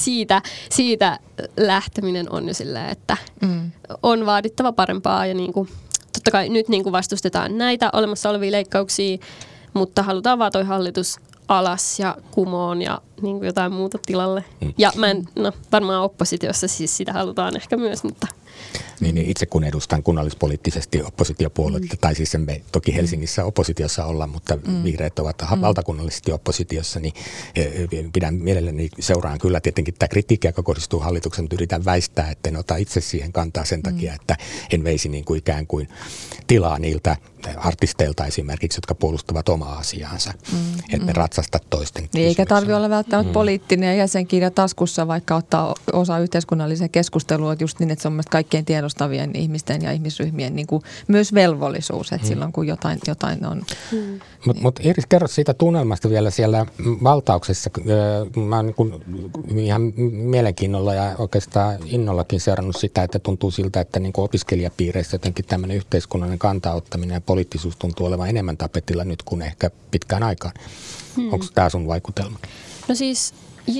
siitä lähteminen on jo silleen, että on vaadittava parempaa. Ja niinku, totta kai nyt niinku vastustetaan näitä olemassa olevia leikkauksia, mutta halutaan vaan toi hallitus alas ja kumoon ja niin kuin jotain muuta tilalle. Ja varmaan oppositiossa siis sitä halutaan ehkä myös, mutta... Niin itse kun edustan kunnallispoliittisesti oppositiopuoluetta, tai siis me toki Helsingissä oppositiossa olla, mutta vihreät ovat valtakunnallisesti oppositiossa, niin pidän mielelläni, seuraan kyllä tietenkin tämä kritiikki, joka kohdistuu hallituksen, mutta yritän väistää, että en ota itse siihen kantaa sen takia, että en veisi niin kuin ikään kuin tilaa niiltä artisteilta esimerkiksi, jotka puolustavat omaa asiaansa, että ne ratsasta toisten. Niin, eikä tarvitse olla välttämättä poliittinen jäsenkirja taskussa, vaikka ottaa osa yhteiskunnalliseen keskusteluun, just niin, että se on mielestäni kaikkien tiedostavien ihmisten ja ihmisryhmien niin kuin myös velvollisuus, että silloin kun jotain on. Mutta Iiris, kerro siitä tunnelmasta vielä siellä valtauksessa. Mä oon niin ihan mielenkiinnolla ja oikeastaan innollakin seurannut sitä, että tuntuu siltä, että niin kuin opiskelijapiireissä jotenkin tämmöinen yhteiskunnallinen kantaottaminen ja poliittisuus tuntuu olevan enemmän tapetilla nyt kuin ehkä pitkään aikaan. Onko tämä sun vaikutelma? No siis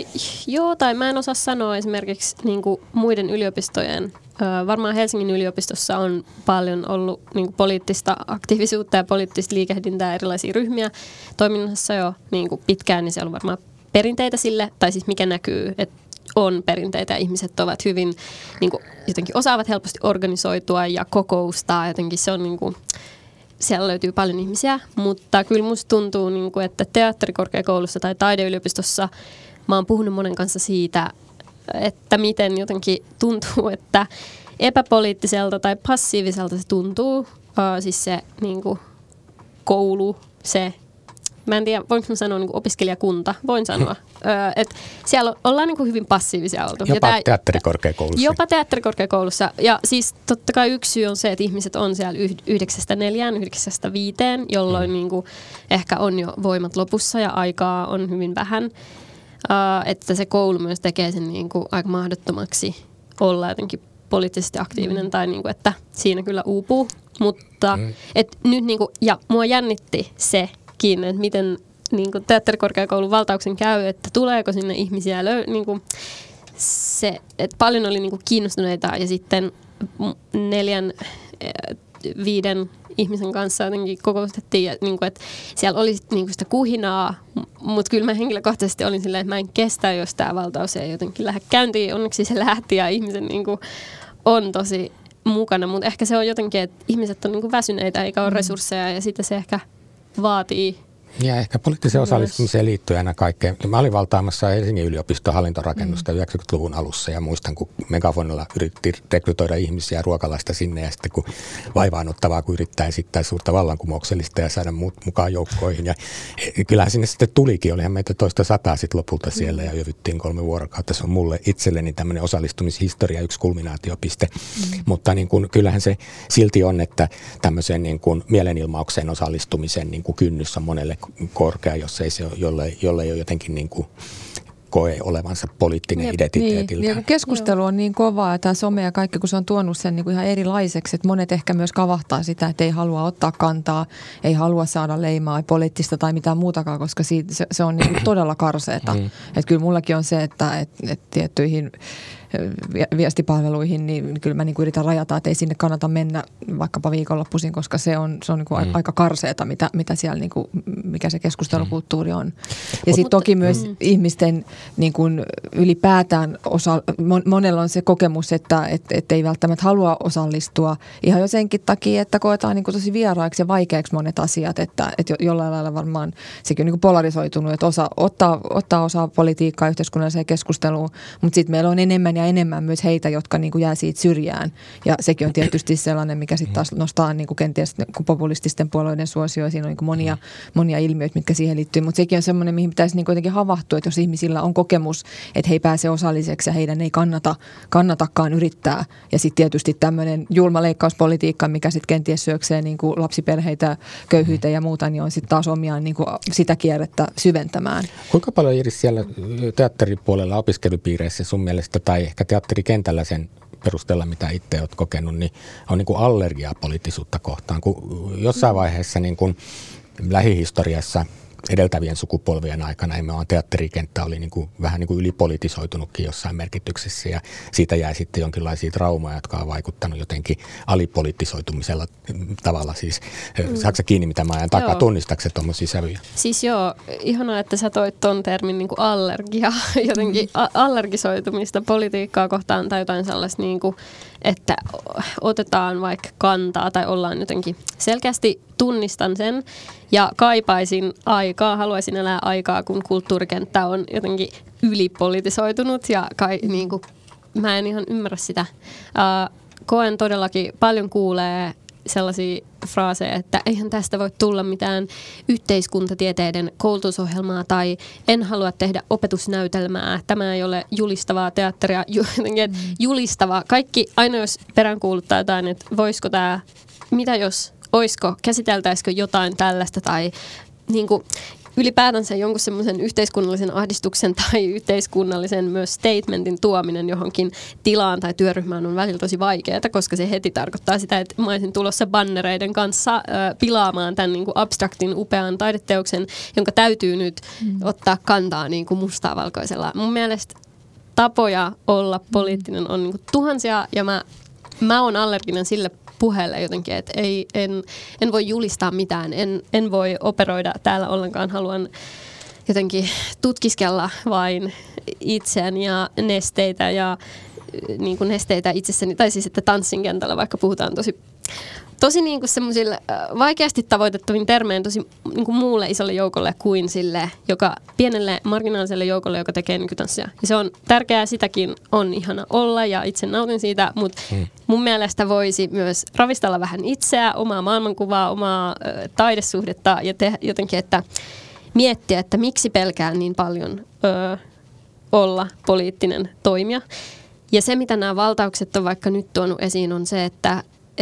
joo, tai mä en osaa sanoa esimerkiksi niin kuin muiden yliopistojen. Varmaan Helsingin yliopistossa on paljon ollut niin kuin poliittista aktiivisuutta ja poliittista liikehdintää, erilaisia ryhmiä toiminnassa jo niin kuin pitkään, niin siellä on varmaan perinteitä sille, tai siis mikä näkyy, että on perinteitä ja ihmiset ovat hyvin, niin kuin, jotenkin osaavat helposti organisoitua ja kokoustaa, jotenkin se on niin kuin, siellä löytyy paljon ihmisiä, mutta kyllä musta tuntuu, niin kuin, että teatterikorkeakoulussa tai taideyliopistossa mä oon puhunut monen kanssa siitä, että miten jotenkin tuntuu, että epäpoliittiselta tai passiiviselta se tuntuu, siis se niin kuin, koulu, se, mä en tiedä, voinko mä sanoa niin kuin opiskelijakunta, voin sanoa, että siellä ollaan niin kuin hyvin passiivisia oltu. Jopa teatterikorkeakoulussa. Jopa teatterikorkeakoulussa, ja siis totta kai yksi syy on se, että ihmiset on siellä 9–4, 9–5, jolloin niin kuin, ehkä on jo voimat lopussa ja aikaa on hyvin vähän. Että se koulu myös tekee sen niin kuin aika mahdottomaksi olla jotenkin poliittisesti aktiivinen tai niin kuin, että siinä kyllä uupuu. Mutta et nyt niin kuin, ja mua jännitti sekin, että miten niin kuin teatterikorkeakoulun valtauksen käy, että tuleeko sinne ihmisiä niin kuin se, että paljon oli niin kuin kiinnostuneita ja sitten 4–5 ihmisen kanssa jotenkin kokoustettiin, ja, niin kuin, että siellä oli niin kuin sitä kuhinaa, mutta kyllä mä henkilökohtaisesti olin silleen, että mä en kestä, jos tämä valtaus ei jotenkin lähde käyntiin. Onneksi se lähti ja ihmisen niin kuin, on tosi mukana, mutta ehkä se on jotenkin, että ihmiset on niin kuin väsyneitä eikä ole resursseja ja sitten se ehkä vaatii. Ja ehkä poliittiseen osallistumiseen liittyy aina kaikkeen. Mä olin valtaamassa Helsingin yliopiston hallintorakennusta 90-luvun alussa ja muistan, kun Megafonilla yritti rekrytoida ihmisiä ruokalaista sinne ja sitten kun vaivaannuttavaa, kun yrittää esittää suurta vallankumouksellista ja saada muut mukaan joukkoihin. Ja kyllähän sinne sitten tulikin, olihan meitä toista sataa sitten lopulta siellä ja yövyttiin 3 vuorokautta. Se on mulle itselleni tämmöinen osallistumishistoria, yksi kulminaatiopiste. Mutta niin kuin, kyllähän se silti on, että tämmöiseen niin kuin mielenilmaukseen osallistumisen niin kuin kynnys on monelle korkea, jos ei se ole, jolle ei ole jotenkin niin kuin koe olevansa poliittinen identiteetiltä. Niin, keskustelu on niin kovaa ja tämä some ja kaikki, kun se on tuonut sen niin kuin ihan erilaiseksi, että monet ehkä myös kavahtaa sitä, että ei halua ottaa kantaa, ei halua saada leimaa poliittista tai mitään muutakaan, koska se on niin kuin todella karseeta. Että kyllä mullakin on se, että tiettyihin viestipalveluihin, niin kyllä mä niin kuin yritän rajata, että ei sinne kannata mennä vaikkapa viikonloppuisin, koska se on niin kuin aika karseeta, mitä siellä, niin kuin, mikä se keskustelukulttuuri on. Ja sitten toki myös ihmisten niin kuin ylipäätään monella on se kokemus, että ei välttämättä halua osallistua ihan jo senkin takia, että koetaan niin kuin tosi vieraiksi ja vaikeaksi monet asiat, että jollain lailla varmaan sekin on niin kuin polarisoitunut, että osa ottaa osaa politiikkaa yhteiskunnalliseen keskusteluun, mutta sitten meillä on enemmän ja enemmän myös heitä, jotka niin kuin jää siitä syrjään. Ja sekin on tietysti sellainen, mikä sitten taas nostaa niin kuin kenties populististen puolueiden suosioon. Siinä on niin kuin monia ilmiöitä, mitkä siihen liittyy. Mutta sekin on semmoinen, mihin pitäisi niin kuin jotenkin havahtua, että jos ihmisillä on kokemus, että he ei pääse osalliseksi ja heidän ei kannatakaan yrittää. Ja sitten tietysti tämmöinen julma leikkauspolitiikka, mikä sitten kenties syöksee niin kuin lapsiperheitä, köyhyyteen ja muuta, niin on sitten taas omiaan niin kuin sitä kierrettä syventämään. Kuinka paljon Iris siellä teatteripuolella opiskelupiireissä sun mielestä tai ehkä teatterikentällä sen perusteella, mitä itse olet kokenut, niin on niin kuin allergiaa poliittisuutta kohtaan. Kun jossain vaiheessa niin kuin lähihistoriassa edeltävien sukupolvien aikana teatterikenttä oli niin kuin, vähän niin kuin ylipolitisoitunutkin jossain merkityksessä ja siitä jää sitten jonkinlaisia traumaa, jotka on vaikuttanut jotenkin alipolitisoitumisella tavalla. Siis saatko sä kiinni, mitä mä ajan takaa? Tunnistatko sä tuommoisia sävyjä? Siis joo, ihanaa, että sä toit ton termin niin kuin allergia, jotenkin allergisoitumista politiikkaa kohtaan tai jotain sellaista, niin kuin, että otetaan vaikka kantaa tai ollaan jotenkin selkeästi tunnistan sen ja kaipaisin aikaa, haluaisin elää aikaa, kun kulttuurikenttä on jotenkin ylipolitisoitunut ja niin kuin, mä en ihan ymmärrä sitä. Koen todellakin, paljon kuulee sellaisia fraaseja, että eihän tästä voi tulla mitään yhteiskuntatieteiden koulutusohjelmaa tai en halua tehdä opetusnäytelmää. Tämä ei ole julistavaa teatteria, julistavaa. Kaikki, aina jos peräänkuuluttaa jotain, että voisiko tämä, mitä jos, käsiteltäisikö jotain tällaista tai niin kuin, ylipäätänsä jonkun semmoisen yhteiskunnallisen ahdistuksen tai yhteiskunnallisen myös statementin tuominen johonkin tilaan tai työryhmään on välillä tosi vaikeaa, koska se heti tarkoittaa sitä, että mä olisin tulossa bannereiden kanssa pilaamaan tämän niin kuin abstraktin upean taideteoksen, jonka täytyy nyt ottaa kantaa niin kuin mustaa valkoisella. Mun mielestä tapoja olla poliittinen on niin kuin tuhansia ja mä oon allerginen sille puheelle jotenkin, että en voi julistaa mitään, en voi operoida täällä ollenkaan, haluan jotenkin tutkiskella vain itseäni ja nesteitä ja niin kuin nesteitä itsessäni, tai siis että tanssin kentällä vaikka puhutaan tosi niin kuin semmoisille vaikeasti tavoitettavin termein tosi niin kuin muulle isolle joukolle kuin sille, joka pienelle marginaaliselle joukolle, joka tekee nykytanssia. Ja se on tärkeää, sitäkin on ihana olla ja itse nautin siitä, mutta mun mielestä voisi myös ravistella vähän itseä, omaa maailmankuvaa, omaa taidesuhdetta ja jotenkin, että miettiä, että miksi pelkään niin paljon olla poliittinen toimija. Ja se, mitä nämä valtaukset on vaikka nyt tuonut esiin, on se, että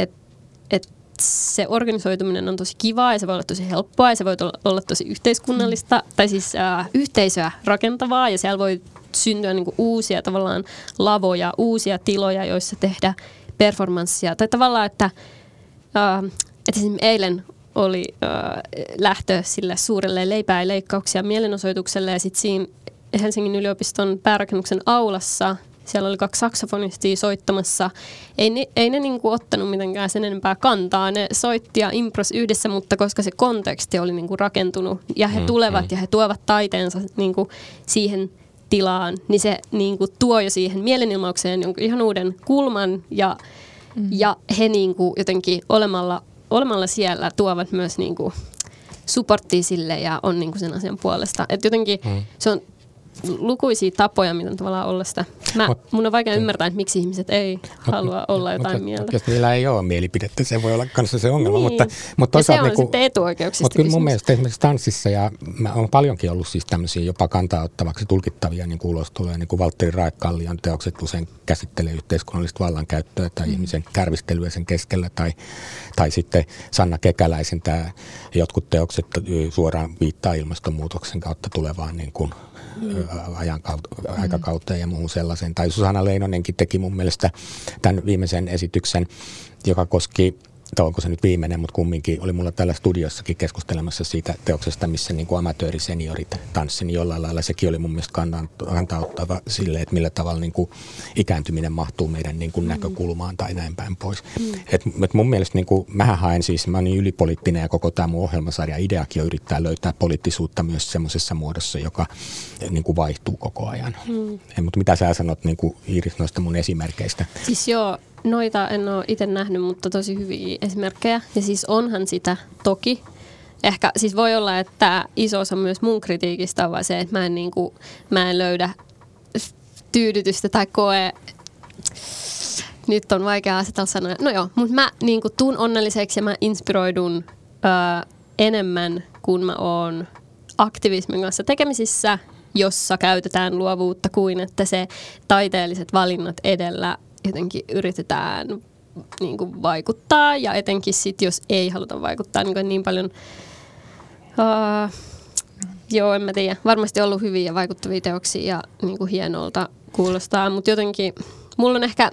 se organisoituminen on tosi kivaa ja se voi olla tosi helppoa ja se voi olla tosi yhteiskunnallista tai siis yhteisöä rakentavaa ja siellä voi syntyä niinku uusia tavallaan lavoja, uusia tiloja, joissa tehdä performanssia. Tai tavallaan, että esimerkiksi eilen oli lähtö sille suurelle leipää ja leikkauksia mielenosoitukselle ja sitten siinä Helsingin yliopiston päärakennuksen aulassa siellä oli 2 saksofonistia soittamassa. Ei ne niinku ottanut mitenkään sen enempää kantaa. Ne soitti ja impros yhdessä, mutta koska se konteksti oli niinku rakentunut ja he tulevat ja he tuovat taiteensa niinku siihen tilaan, niin se niinku tuo jo siihen mielenilmaukseen jonkun ihan uuden kulman ja he niinku jotenkin olemalla siellä tuovat myös niinku supporttia sille ja on niinku sen asian puolesta. Et jotenkin se on lukuisia tapoja, miten tavallaan olla sitä. Mun on vaikea ymmärtää, että miksi ihmiset ei halua olla jotain mieltä. Jos niillä ei ole mielipidettä, se voi olla kanssa se ongelma. Niin. Mutta se on sitten etuoikeuksista mutta kyllä mun mielestä esimerkiksi tanssissa, ja mä oon paljonkin ollut siis tämmöisiä jopa kantaa-ottavaksi tulkittavia niin ulostuloja, niin kuin Valtteri Raekallion teokset usein käsittelee yhteiskunnallista vallankäyttöä tai ihmisen kärvistelyä sen keskellä, tai sitten Sanna Kekäläisen jotkut teokset suoraan viittaa ilmastonmuutoksen kautta tulevaan niin kuin aikakauteen ja muuhun sellaisen. Tai Susanna Leinonenkin teki mun mielestä tämän viimeisen esityksen, joka koski, tai onko se nyt viimeinen, mutta kumminkin oli mulla täällä studiossakin keskustelemassa siitä teoksesta, missä niin kuin amatööriseniorit tanssi, niin jollain lailla sekin oli mun mielestä kantauttava sille, että millä tavalla niin kuin ikääntyminen mahtuu meidän niin kuin näkökulmaan tai näin päin pois. Et mun mielestä niin kuin, mähän haen siis, mä oon niin ylipoliittinen ja koko tämä mun ohjelmasarja ideakin on yrittää löytää poliittisuutta myös semmoisessa muodossa, joka niin kuin vaihtuu koko ajan. Mutta mitä sä sanot niin kuin Iiris noista mun esimerkkeistä? Siis joo. Noita en ole itse nähnyt, mutta tosi hyviä esimerkkejä. Ja siis onhan sitä toki. Ehkä siis voi olla, että iso osa myös mun kritiikistä on vaan se, että mä en löydä tyydytystä tai koe. Nyt on vaikea asetella sanoja. No joo, mutta mä tuun onnelliseksi ja mä inspiroidun enemmän, kun mä oon aktivismin kanssa tekemisissä, jossa käytetään luovuutta kuin että se taiteelliset valinnat edellä jotenkin yritetään niin kuin vaikuttaa ja etenkin sit, jos ei haluta vaikuttaa niin paljon. Joo, en mä tiedä. Varmasti ollut hyviä ja vaikuttavia teoksia ja niin kuin hienolta kuulostaa, mutta jotenkin mulla on ehkä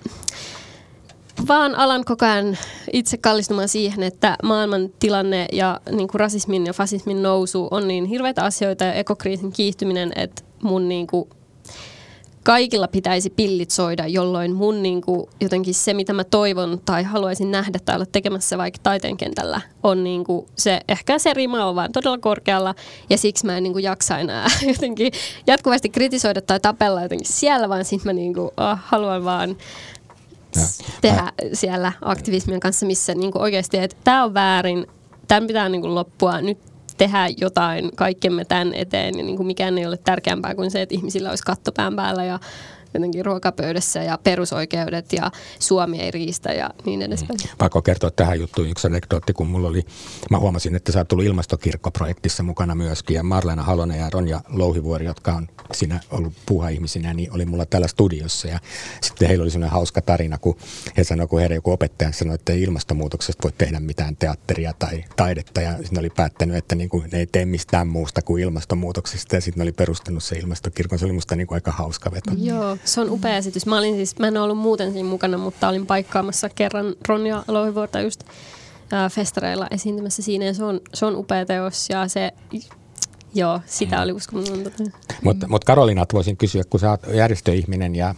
vaan alan koko ajan itse kallistumaan siihen, että maailman tilanne ja niin kuin rasismin ja fasismin nousu on niin hirveitä asioita ja ekokriisin kiihtyminen, että mun niin kuin kaikilla pitäisi pillit soida, jolloin mun niinku, jotenkin se, mitä mä toivon tai haluaisin nähdä tai olla tekemässä vaikka taiteen kentällä, on niinku se, ehkä se rima on vaan todella korkealla ja siksi mä en niinku jaksa enää jotenkin jatkuvasti kritisoida tai tapella jotenkin siellä, vaan sit mä niinku, haluan vaan tehdä siellä aktivismien kanssa, missä niinku oikeasti, että tää on väärin, tämän pitää niinku loppua, nyt tehdä jotain kaikkemme tämän eteen ja niin kuin mikään ei ole tärkeämpää kuin se, että ihmisillä olisi katto pään päällä ja jotenkin ruokapöydässä ja perusoikeudet ja Suomi ei riistä ja niin edespäin. Pakko kertoa tähän juttuun yksi anekdootti, kun mä huomasin, että sä oot tullut ilmastokirkkoprojektissa mukana myöskin ja Marlena Halonen ja Ronja Louhivuori, jotka on siinä ollut puuha-ihmisinä, niin oli mulla täällä studiossa ja sitten heillä oli sellainen hauska tarina, kun he sanoi, kun heidän joku opettaja sanoi, että ei ilmastonmuutoksesta voi tehdä mitään teatteria tai taidetta ja sitten oli päättänyt, että niin kuin ne ei tee mistään muusta kuin ilmastonmuutoksesta ja sitten ne oli perustanut se ilmastokirkon. Se oli musta niin kuin aika hauska veto. Joo. Se on upea esitys. Mä en ollut muuten siinä mukana, mutta olin paikkaamassa kerran Ronja Louhivuorta just festareilla esiintymässä siinä. Ja se on upea teos ja se, joo, sitä oli uskomaton. Mutta Karoliina, voisin kysyä, kun sä oot järjestöihminen ja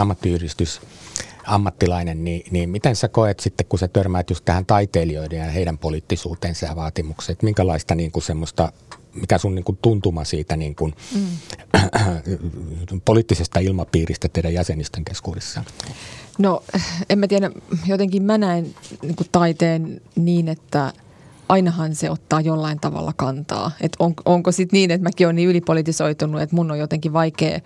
ammattilainen, niin miten sä koet sitten, kun sä törmäät just tähän taiteilijoiden ja heidän poliittisuutensa ja vaatimukset, minkälaista niin kuin semmoista, mikä sun niin kuin tuntuma siitä niin kuin, poliittisesta ilmapiiristä teidän jäsenistön keskuudessa? No, en mä tiedä, jotenkin mä näen niin kuin taiteen niin, että ainahan se ottaa jollain tavalla kantaa. Et onko sitten niin, että mäkin olen niin ylipolitisoitunut, että mun on jotenkin vaikea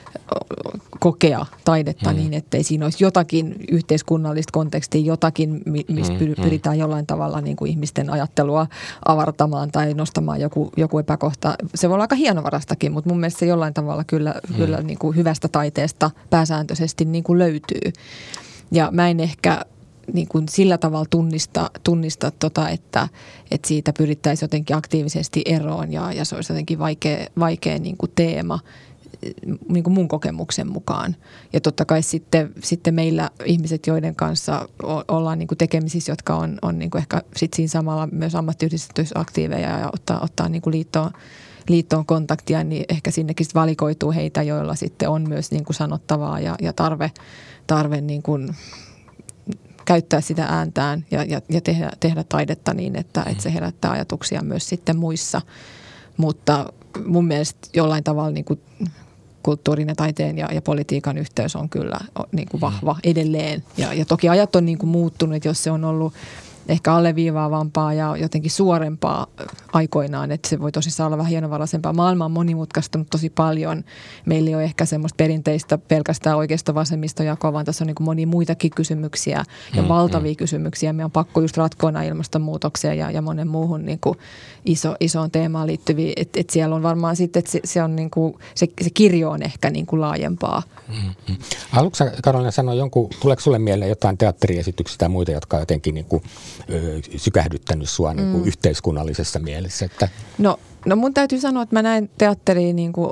kokea taidetta niin, ettei siinä olisi jotakin yhteiskunnallista kontekstia, jotakin, mistä pyritään jollain tavalla niin kuin ihmisten ajattelua avartamaan tai nostamaan joku epäkohta. Se voi olla aika hienovarastakin, mutta mun mielestä se jollain tavalla kyllä niin kuin hyvästä taiteesta pääsääntöisesti niin kuin löytyy. Ja mä en ehkä niin kuin sillä tavalla tunnista että siitä pyrittäisiin jotenkin aktiivisesti eroon ja se olisi jotenkin vaikea niin kuin teema niin kuin mun kokemuksen mukaan. Ja totta kai sitten meillä ihmiset, joiden kanssa ollaan niin kuin tekemisissä, jotka on niin kuin ehkä sitten siinä samalla myös ammattiyhdistysaktiiveja ja ottaa niin kuin liittoon kontaktia, niin ehkä sinnekin valikoituu heitä, joilla sitten on myös niin kuin sanottavaa ja tarve niin kuin käyttää sitä ääntään ja tehdä taidetta niin, että se herättää ajatuksia myös sitten muissa. Mutta mun mielestä jollain tavalla niin kuin kulttuurin ja taiteen ja politiikan yhteys on kyllä niin kuin vahva edelleen. Ja toki ajat on niin kuin muuttunut, jos se on ollut ehkä alleviivaavampaa ja jotenkin suorempaa aikoinaan, että se voi tosissaan olla vähän hienovaraisempaa. Maailma on monimutkaistunut tosi paljon. Meillä ei ole ehkä semmoista perinteistä pelkästään oikeasta vasemmistojakoa, vaan tässä on niin kuin monia muitakin kysymyksiä ja valtavia kysymyksiä. Me on pakko just ratkoa nämä ilmastonmuutokseen ja monen muuhun niin kuin isoon teemaan liittyviä. Et siellä on varmaan sitten, että se on niin kuin, se kirjo on ehkä niin kuin laajempaa. Haluatko sä, Karoliina, sanoa tuleeko sulle mieleen jotain teatteriesityksiä tai muita, jotka on jotenkin niin kuin sykähdyttänyt sua niin kuin yhteiskunnallisessa mielessä? Että... No mun täytyy sanoa, että mä näen teatteria niin kuin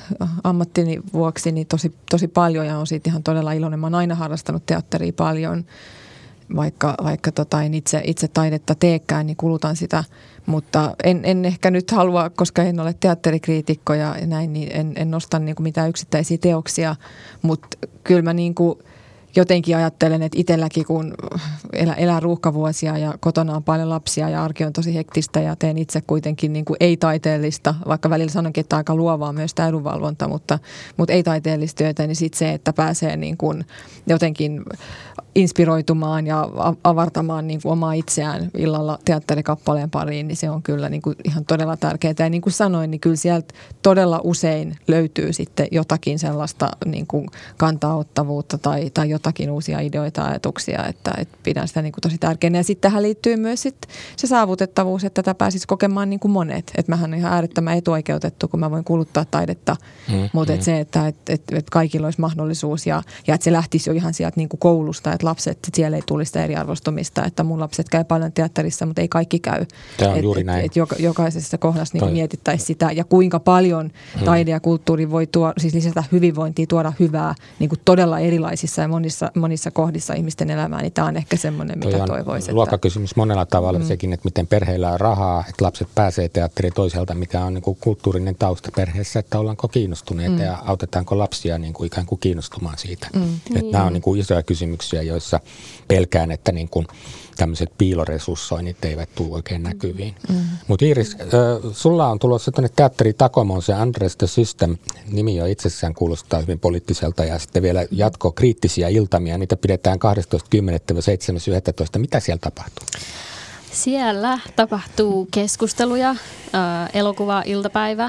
ammattini vuoksi niin tosi paljon ja on siitä ihan todella iloinen. Mä oon aina harrastanut teatteria paljon, vaikka en itse taidetta teekään, niin kulutan sitä. Mutta en ehkä nyt halua, koska en ole teatterikriitikko ja näin, niin en nosta niin kuin mitään yksittäisiä teoksia, mutta kyllä mä niin kuin jotenkin ajattelen, että itselläkin kun elää ruuhkavuosia ja kotona on paljon lapsia ja arki on tosi hektistä ja teen itse kuitenkin niin kuin ei-taiteellista, vaikka välillä sanonkin, että aika luovaa myös tämä edunvalvonta, mutta ei-taiteellista työtä, niin sitten se, että pääsee niin kuin jotenkin inspiroitumaan ja avartamaan niin kuin omaa itseään illalla teatterikappaleen pariin, niin se on kyllä niin kuin ihan todella tärkeää. Ja niin kuin sanoin, niin kyllä sieltä todella usein löytyy sitten jotakin sellaista niin kuin kantaottavuutta tai jotakin uusia ideoita ja ajatuksia, että pidän sitä niin kuin tosi tärkeänä. Ja sitten tähän liittyy myös sit se saavutettavuus, että tätä pääsisi kokemaan niin kuin monet. Että mähän on ihan äärettömän etuoikeutettu, kun mä voin kuluttaa taidetta, mutta se, että kaikilla olisi mahdollisuus ja että se lähtisi jo ihan sieltä niin kuin koulusta, että lapset, siellä ei tulisi sitä eriarvostumista, että mun lapset käy paljon teatterissa, mutta ei kaikki käy. Tämä on juuri näin. Jokaisessa kohdassa niin mietittäisiin sitä ja kuinka paljon taide ja kulttuuri voi siis lisätä hyvinvointia, tuoda hyvää niin kuin todella erilaisissa ja monissa kohdissa ihmisten elämään, niin tämä on ehkä semmoinen, mitä toivoisi. Luokkakysymys monella tavalla sekin, että miten perheillä on rahaa, että lapset pääsee teatteriin toisaalta, mikä on niin kuin kulttuurinen tausta perheessä, että ollaanko kiinnostuneita ja autetaanko lapsia niin kuin ikään kuin kiinnostumaan siitä. Että nämä on niin kuin isoja kysymyksiä, joissa pelkään, että niin kuin tämmöiset piiloresurssoinnit eivät tule oikein näkyviin. Mutta Iiris, sulla on tulossa tuonne teatteri Takomoon se Address the System. Nimi jo itsessään kuulostaa hyvin poliittiselta ja sitten vielä kriittisiä iltamia. Niitä pidetään 12.10.–7.11. Mitä siellä tapahtuu? Siellä tapahtuu keskusteluja, elokuva-iltapäivä,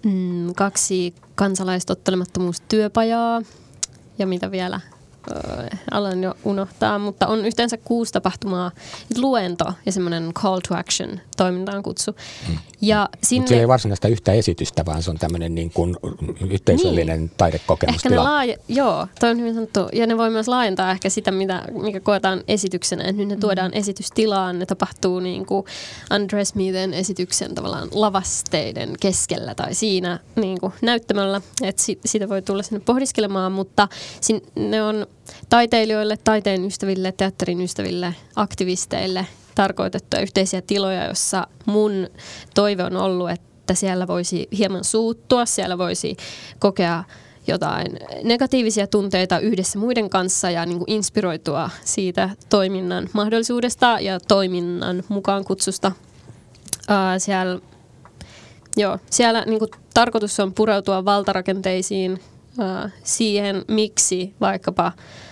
2 kansalaistottelemattomuustyöpajaa ja mitä vielä alan jo unohtaa, mutta on yhteensä 6 tapahtumaa, luento ja semmoinen call to action toimintaan kutsu. Ja sinne... Mutta siellä ei varsinaista yhtä esitystä, vaan se on tämmöinen niin kuin yhteisöllinen taidekokemustila. Joo, toi on hyvin sanottu. Ja ne voi myös laajentaa ehkä sitä, mikä koetaan esityksenä. Et nyt ne tuodaan esitystilaan, ne tapahtuu niin kuin Undress Meten esityksen tavallaan lavasteiden keskellä tai siinä niin kuin näyttämöllä. Että sitä voi tulla sinne pohdiskelemaan, mutta ne on taiteilijoille, taiteen ystäville, teatterin ystäville, aktivisteille tarkoitettuja yhteisiä tiloja, jossa mun toive on ollut, että siellä voisi hieman suuttua, siellä voisi kokea jotain negatiivisia tunteita yhdessä muiden kanssa ja niin kuin inspiroitua siitä mahdollisuudesta ja toiminnan mukaan kutsusta. Siellä niin kuin tarkoitus on pureutua valtarakenteisiin, siihen, miksi vaikkapa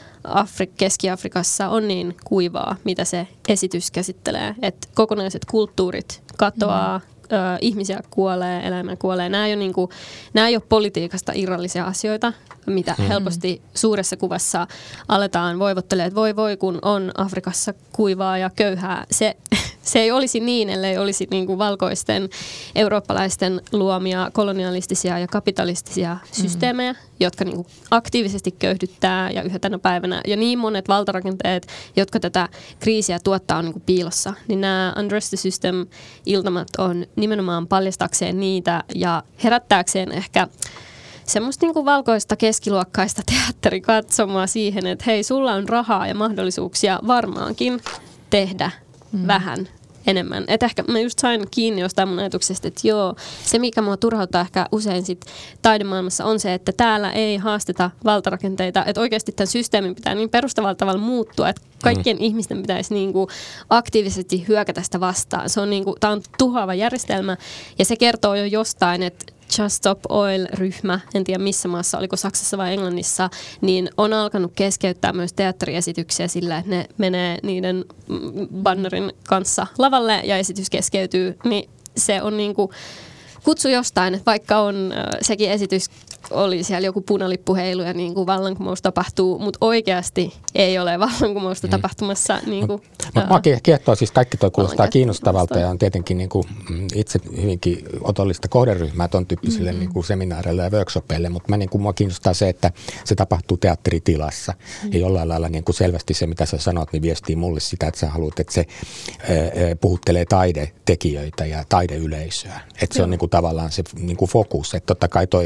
Keski-Afrikassa on niin kuivaa, mitä se esitys käsittelee. Että kokonaiset kulttuurit katoaa, ihmisiä kuolee, eläimä kuolee. Nämä ei ole politiikasta irrallisia asioita, mitä helposti suuressa kuvassa aletaan voivottelemaan, että voi kun on Afrikassa kuivaa ja köyhää. Se ei olisi niin, ellei olisi niin kuin valkoisten eurooppalaisten luomia kolonialistisia ja kapitalistisia systeemejä, jotka niin kuin aktiivisesti köyhdyttää ja yhä tänä päivänä. Ja niin monet valtarakenteet, jotka tätä kriisiä tuottaa, on niin kuin piilossa. Niin nämä Undress the System-iltamat on nimenomaan paljastakseen niitä ja herättääkseen ehkä semmoista niin kuin valkoista keskiluokkaista teatterikatsomaa siihen, että hei, sulla on rahaa ja mahdollisuuksia varmaankin tehdä vähän enemmän. Että ehkä mä just sain kiinni jostain mun ajatuksesta, että joo, se mikä mua turhauttaa ehkä usein sit taidemaailmassa on se, että täällä ei haasteta valtarakenteita, että oikeasti tämän systeemin pitää niin perustavalla tavalla muuttua, että kaikkien ihmisten pitäisi niinku aktiivisesti hyökätä sitä vastaan. Se on niinku, tää on tuhoava järjestelmä ja se kertoo jo jostain, että Just Stop Oil-ryhmä, en tiedä missä maassa, oliko Saksassa vai Englannissa, niin on alkanut keskeyttää myös teatteriesityksiä sillä, että ne menee niiden bannerin kanssa lavalle ja esitys keskeytyy, niin se on niinku kutsu jostain, että vaikka on sekin esitys, oli siellä joku punalippuheilu ja niin kuin vallankumous tapahtuu, mutta oikeasti ei ole vallankumousta tapahtumassa. Niin kuin, Mua kiehtoo siis kaikki toi kuulostaa kiinnostavalta ja on tietenkin niin kuin itse hyvinkin otollista kohderyhmää ton tyyppisille niin kuin seminaareille ja workshopeille, mutta niin kuin mua kiinnostaa se, että se tapahtuu teatteritilassa. Ja jollain lailla niin kuin selvästi se, mitä sä sanot, niin viestii mulle sitä, että sä haluat, että se puhuttelee taidetekijöitä ja taideyleisöä. Että se on niin kuin tavallaan se niin kuin fokus, että totta kai toi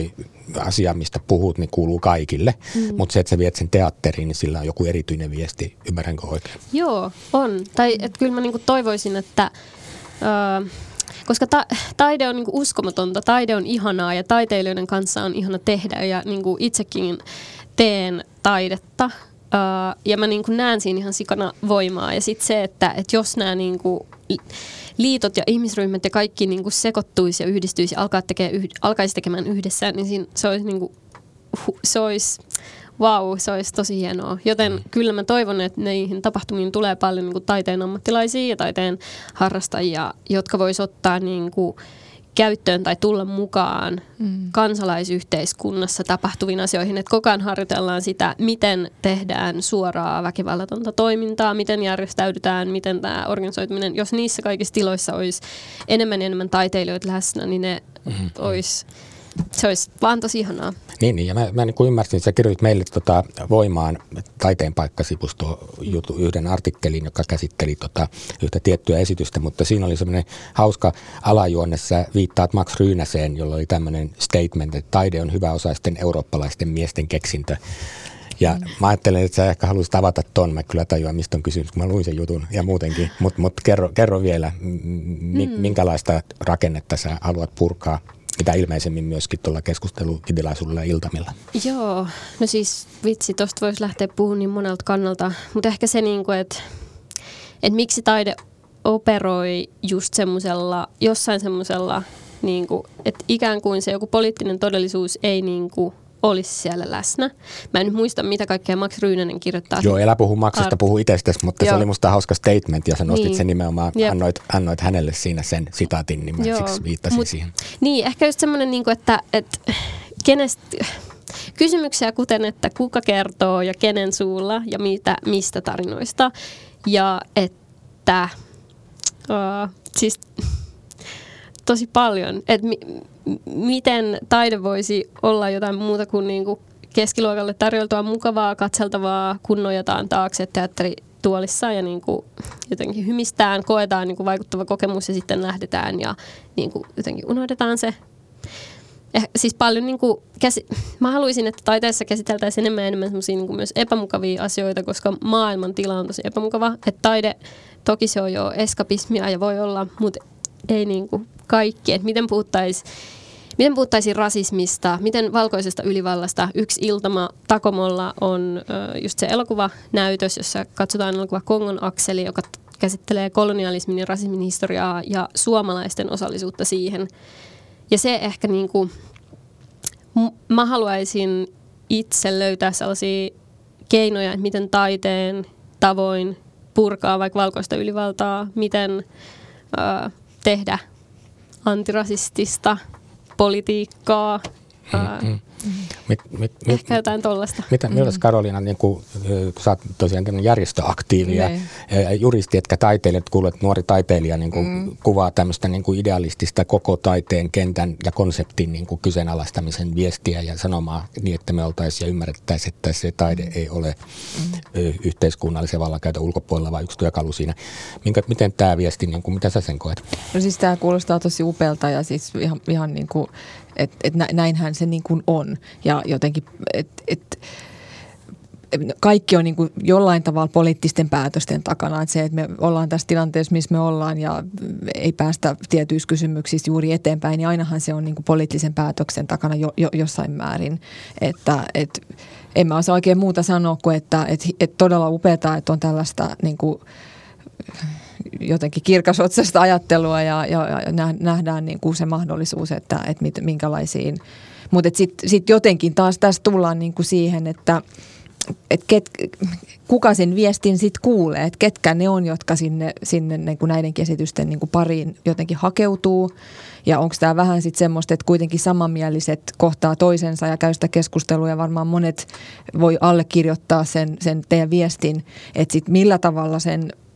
asia, mistä puhut, niin kuuluu kaikille. Mutta se, että sä viet sen teatteriin, niin sillä on joku erityinen viesti. Ymmärränkö oikein? Joo, on. Tai että kyllä mä niinku toivoisin, että koska taide on niinku uskomatonta, taide on ihanaa ja taiteilijoiden kanssa on ihana tehdä ja niinku itsekin teen taidetta. Ja mä niinku näen siinä ihan sikana voimaa. Ja sitten se, että jos nämä niinku liitot ja ihmisryhmät ja kaikki niinku sekoittuisi ja yhdistyisi ja alkaisi tekemään yhdessä, niin se olisi niinku, se olisi tosi hienoa. Joten kyllä mä toivon, että niihin tapahtumiin tulee paljon niinku taiteen ammattilaisia ja taiteen harrastajia, jotka vois ottaa niinku käyttöön tai tulla mukaan kansalaisyhteiskunnassa tapahtuviin asioihin. Että koko ajan harjoitellaan sitä, miten tehdään suoraa väkivallatonta toimintaa, miten järjestäydytään, miten tämä organisoituminen. Jos niissä kaikissa tiloissa olisi enemmän ja enemmän taiteilijoita läsnä, niin se olisi vaan tosi ihanaa. Niin, ja mä niin kuin ymmärsin, että sä kirjoitit meille Voimaan Taiteen paikka-sivusto yhden artikkelin, joka käsitteli yhtä tiettyä esitystä, mutta siinä oli semmoinen hauska alajuonne, sä viittaat Max Rynäseen, jolla oli tämmöinen statement, että taide on hyväosaisten eurooppalaisten miesten keksintö. Ja mä ajattelen, että sä ehkä haluaisit avata ton, mä kyllä tajuan, mistä on kysymys, kun mä luin sen jutun ja muutenkin, mutta kerro vielä, minkälaista rakennetta sä haluat purkaa, mitä ilmeisemmin myöskin tuolla keskustelutilaisuudella iltamilla. Joo, no siis vitsi, tosta voisi lähteä puhumaan niin monelta kannalta, mutta ehkä se, että miksi taide operoi just jossain semmoisella, että ikään kuin se joku poliittinen todellisuus ei olisi siellä läsnä. Mä en nyt muista, mitä kaikkea Max Rynänen kirjoittaa. Joo, älä puhu Maxista, puhu itsestäsi, mutta se oli musta hauska statement ja sä nostit sen nimenomaan, annoit hänelle siinä sen sitaatin, niin mä siksi viittasin siihen. Niin, ehkä just semmoinen, että kenestä, kysymyksiä kuten, että kuka kertoo ja kenen suulla ja mistä tarinoista ja että siis tosi paljon, että miten taide voisi olla jotain muuta kuin keskiluokalle tarjoltua mukavaa, katseltavaa, kun nojataan taakse teatterituolissa ja jotenkin hymistään, koetaan vaikuttava kokemus ja sitten lähdetään ja jotenkin unohdetaan se. Siis paljon mä haluaisin, että taiteessa käsiteltäisiin enemmän semmoisia myös epämukavia asioita, koska maailman tila on tosi epämukava. Että taide, toki se on jo eskapismia ja voi olla, mutta ei kaikki. Että miten puhuttaisiin rasismista, miten valkoisesta ylivallasta. Yksi iltama Takomolla on just se elokuvanäytös, jossa katsotaan elokuva Kongon akseli, joka käsittelee kolonialismin ja rasismin historiaa ja suomalaisten osallisuutta siihen. Ja se ehkä mä haluaisin itse löytää sellaisia keinoja, että miten taiteen tavoin purkaa vaikka valkoista ylivaltaa, miten tehdä antirasistista politiikkaa. Ehkä jotain tollaista. Mitäs Karoliina, kun sä oot tosiaan tämmöinen järjestöaktiivi ja juristi, etkä taiteilijat, kuulet nuori taiteilija kuvaa tämmöistä idealistista koko taiteen kentän ja konseptin kyseenalaistamisen viestiä ja sanomaa niin, että me oltaisiin ja ymmärrettäisiin, että se taide ei ole yhteiskunnallisen vallankäytön ulkopuolella, vaan yksi työkalu siinä. Miten tämä viesti, mitä sä sen koet? No siis tämä kuulostaa tosi upealta ja siis ihan että näinhän se on ja jotenkin, että kaikki on jollain tavalla poliittisten päätösten takana. Että se, että me ollaan tässä tilanteessa, missä me ollaan ja ei päästä tietyissä kysymyksissä juuri eteenpäin, niin ainahan se on poliittisen päätöksen takana jossain määrin. Että en mä osaa oikein muuta sanoa kuin, että todella upeaa, että on tällaista jotenkin kirkasotsaista ajattelua ja nähdään se mahdollisuus, että minkälaisiin. Mutta sitten jotenkin taas tässä tullaan siihen, että kuka sen viestin sitten kuulee, että ketkä ne on, jotka sinne näiden käsitysten pariin jotenkin hakeutuu. Ja onko tämä vähän sitten semmoista, että kuitenkin samanmieliset kohtaa toisensa ja käy sitä keskustelua ja varmaan monet voi allekirjoittaa sen teidän viestin, että sitten millä tavalla sen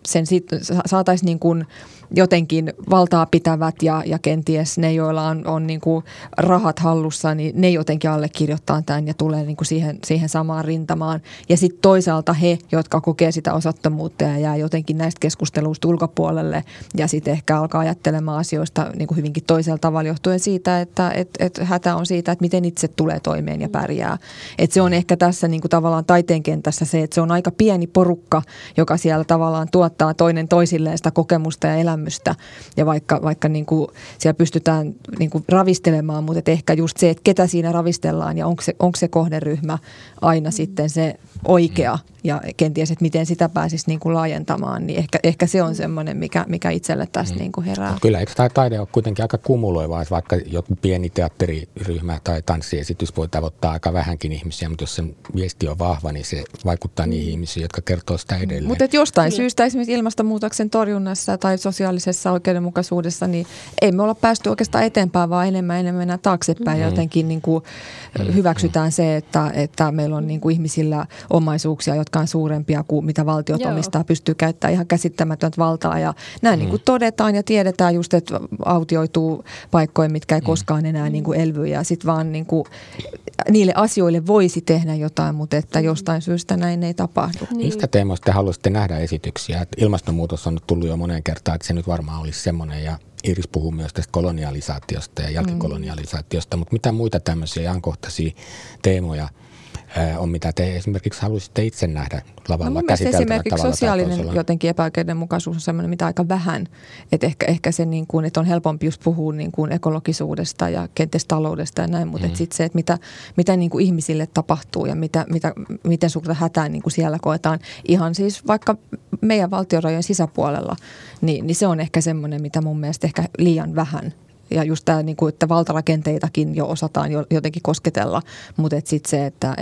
saataisiin niin kuin jotenkin valtaa pitävät ja kenties ne, joilla on niin kuin rahat hallussa, niin ne jotenkin allekirjoittaa tämän ja tulee niin kuin siihen samaan rintamaan. Ja sitten toisaalta he, jotka kokee sitä osattomuutta ja jää jotenkin näistä keskusteluista ulkopuolelle ja sitten ehkä alkaa ajattelemaan asioista niin kuin hyvinkin toisella tavalla johtuen siitä, että hätä on siitä, että miten itse tulee toimeen ja pärjää. Että se on ehkä tässä niin kuin tavallaan taiteen kentässä se, että se on aika pieni porukka, joka siellä tavallaan tuottaa toinen toisilleen sitä kokemusta ja elämystä. Ja vaikka niin kuin siellä pystytään niin kuin ravistelemaan, mutta ehkä just se, että ketä siinä ravistellaan ja onko se kohderyhmä aina sitten se oikea ja kenties, että miten sitä pääsisi niin kuin laajentamaan, niin ehkä se on semmoinen, mikä itselle tässä niin kuin herää. Kyllä, eikö tämä taide ole kuitenkin aika kumuloivaa, että vaikka joku pieni teatteriryhmä tai tanssiesitys voi tavoittaa aika vähänkin ihmisiä, mutta jos sen viesti on vahva, niin se vaikuttaa niihin ihmisiin, jotka kertoo sitä edelleen. Mutta jostain syystä esimerkiksi ilmastonmuutoksen torjunnassa tai sosiaalisessa oikeudenmukaisuudessa, niin ei me olla päästy oikeastaan eteenpäin, vaan enemmän mennään taaksepäin. Jotenkin niin kuin hyväksytään se, että meillä on niin kuin ihmisillä omaisuuksia, jotka on suurempia kuin mitä valtiot omistaa, pystyy käyttämään ihan käsittämätöntä valtaa. Ja näin niin kuin todetaan ja tiedetään just, että autioituu paikkoja, mitkä ei koskaan enää niin kuin elvy. Ja sitten vaan niin kuin, niille asioille voisi tehdä jotain, mutta että jostain syystä näin ei tapahdu. Mistä teemoista te haluaisitte nähdä esityksiä? Että ilmastonmuutos on nyt tullut jo moneen kertaan, että se nyt varmaan olisi semmoinen. Ja Iiris puhuu myös tästä kolonialisaatiosta ja jälkikolonialisaatiosta, mutta mitä muita tämmöisiä ajankohtaisia teemoja on, mitä te esimerkiksi haluaisitte itse nähdä lavalla käsiteltävä esimerkiksi sosiaalinen jotenkin epäoikeudenmukaisuus on semmoinen, mitä aika vähän. Että ehkä se, niin kuin, että on helpompi just puhua niin kuin ekologisuudesta ja kenties taloudesta ja näin, mutta sitten se, että mitä niin kuin ihmisille tapahtuu ja miten suurta hätää niin kuin siellä koetaan ihan siis vaikka meidän valtionrajojen sisäpuolella, niin se on ehkä semmoinen, mitä mun mielestä ehkä liian vähän. Ja just tämä, että valtarakenteitakin jo osataan jotenkin kosketella, mutta sitten se, että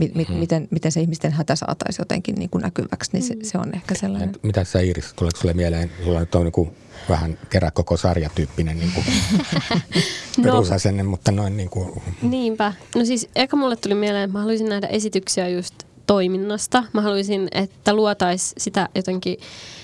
miten se ihmisten hätä saataisiin jotenkin niin kuin näkyväksi, niin se on ehkä sellainen. Mitä sä Iiris, tuleeko sulle mieleen, sulla nyt on niin kuin vähän kerää koko sarjatyyppinen niin kuin perusasenne, mutta noin niin kuin. Niinpä. No siis eka mulle tuli mieleen, että mä haluaisin nähdä esityksiä just toiminnasta. Mä haluaisin, että luotaisiin sitä jotenkin,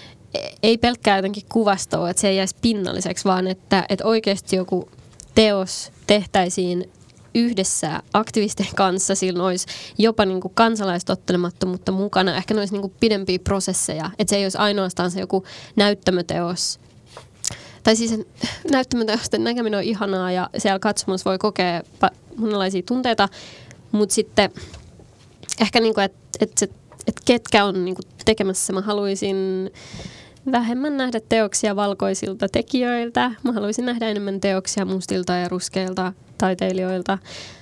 ei pelkkää jotenkin kuvastoa, että se ei jäisi pinnalliseksi, vaan että oikeasti joku teos tehtäisiin yhdessä aktivistien kanssa. Silloin olisi jopa niin kuin kansalaistottelemattomuutta mukana. Ehkä ne olisi niin kuin pidempiä prosesseja. Että se ei olisi ainoastaan se joku näyttämöteos. Tai siis näyttämöteosten näkeminen on ihanaa ja siellä katsomus voi kokea monenlaisia tunteita. Mutta sitten ehkä niin kuin, että ketkä on niin kuin tekemässä. Mä haluaisin vähemmän nähdä teoksia valkoisilta tekijöiltä. Mä haluaisin nähdä enemmän teoksia mustilta ja ruskeilta taiteilijoilta.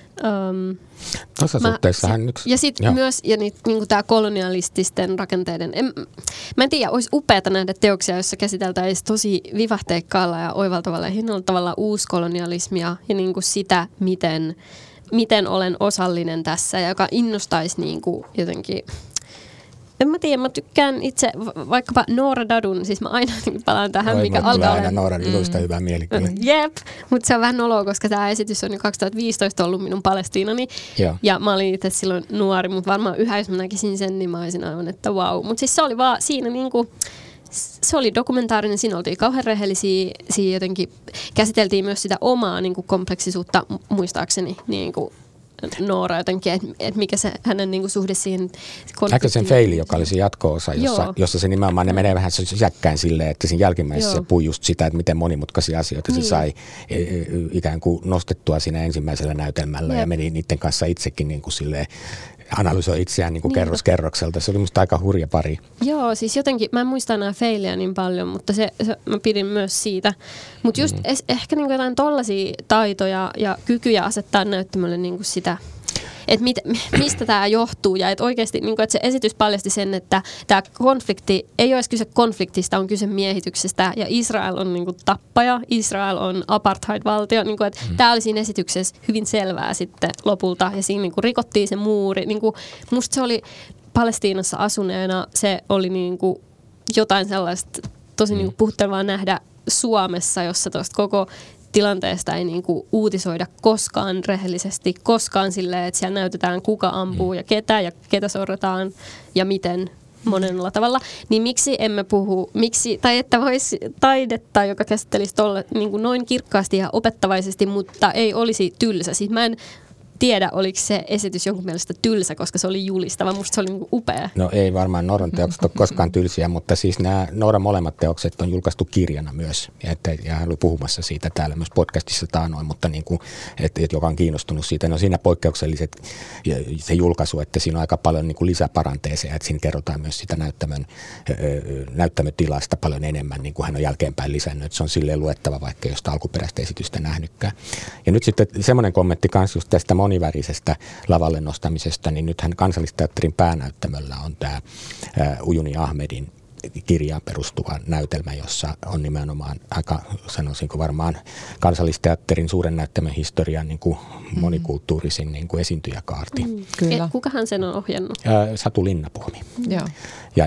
Tuossa suhteessahan nyt. Ja sitten myös niin tämä kolonialististen rakenteiden. Mä en tiedä, olisi upeata nähdä teoksia, joissa käsiteltäisiin tosi vivahteikkaalla ja oivaltavalla ja hienolla tavalla uuskolonialismia ja niin kuin sitä, miten olen osallinen tässä, ja joka innostaisi niin kuin jotenkin. En mä tiedä, mä tykkään itse vaikkapa Noora Dadun, siis mä aina palaan tähän, mikä alkaa aina Noora Dadusta hyvää mieli kyllä. Jep, mutta se on vähän noloa, koska tämä esitys on jo 2015 ollut minun Palestiinani. Ja mä olin itse silloin nuori, mutta varmaan yhä, jos mä näkisin sen, niin mä olisin aivan, että vau. Mutta siis se oli vaan siinä niinku, se oli dokumentaarinen, siinä oltiin kauhean rehellisiä, siinä jotenkin käsiteltiin myös sitä omaa niinku kompleksisuutta, muistaakseni niinku Noora jotenkin, että mikä se hänen niinku suhde siihen konfliktiin. Eikö sen feili, joka oli se jatko-osa, jossa se nimenomaan ne menee vähän sisäkkäin silleen, että siinä jälkimmäisessä se puhui just sitä, että miten monimutkaisia asioita se sai ikään kuin nostettua siinä ensimmäisellä näytelmällä ja meni niiden kanssa itsekin niin kuin silleen analysoi itseään niin kuin kerros kerrokselta. Se oli musta aika hurja pari. Joo, siis jotenkin, mä en muista enää feilejä niin paljon, mutta se mä pidin myös siitä. Mutta just ehkä niin kuin jotain tollaisia taitoja ja kykyjä asettaa näyttämölle niin kuin sitä, että mistä tämä johtuu ja että oikeasti niin kuin, että se esitys paljasti sen, että tämä konflikti ei ole kyse konfliktista, on kyse miehityksestä ja Israel on niin kuin tappaja, Israel on apartheid-valtio, niin kuin, että tämä oli siinä esityksessä hyvin selvää sitten lopulta ja siinä niin kuin rikottiin se muuri. Niin kuin, musta se oli Palestiinassa asuneena, se oli niin kuin jotain sellaista tosi niin kuin puhuttelevaa nähdä Suomessa, jossa tuosta koko tilanteesta ei niinku uutisoida koskaan rehellisesti, koskaan silleen, että siellä näytetään kuka ampuu ja ketä sorretaan ja miten. monella tavalla, niin miksi emme puhu, tai että voisi taidetta, joka käsittelisi niin kuin noin kirkkaasti ja opettavaisesti, mutta ei olisi tylsä. Siis mä en tiedä, oliko se esitys jonkun mielestä tylsä, koska se oli julistava. Musta se oli niin upea. No ei varmaan Nooran teokset ole koskaan tylsiä, mutta siis nämä Nooran molemmat teokset on julkaistu kirjana myös. Ja hän oli puhumassa siitä täällä myös podcastissa taanoin, mutta niin kuin, että joka on kiinnostunut siitä. No siinä poikkeukselliset se julkaisu, että siinä on aika paljon niin kuin lisäparanteeseja, että siinä kerrotaan myös sitä näyttämötilasta paljon enemmän, niin kuin hän on jälkeenpäin lisännyt. Että se on silleen luettava, vaikka ei ole sitä alkuperäistä esitystä nähnytkään. Ja nyt sitten semmoinen kommentti kanssa just tästä monivärisestä lavalle nostamisesta, niin nythän Kansallisteatterin päänäyttämöllä on tämä Ujuni Ahmedin kirjaan perustuva näytelmä, jossa on nimenomaan aika, sanoisinko varmaan Kansallisteatterin suuren näyttämön historian niin kuin monikulttuurisin niin kuin esiintyjäkaarti. Kyllä. Kukahan sen on ohjannut? Satu Linnapuomi. Joo. Ja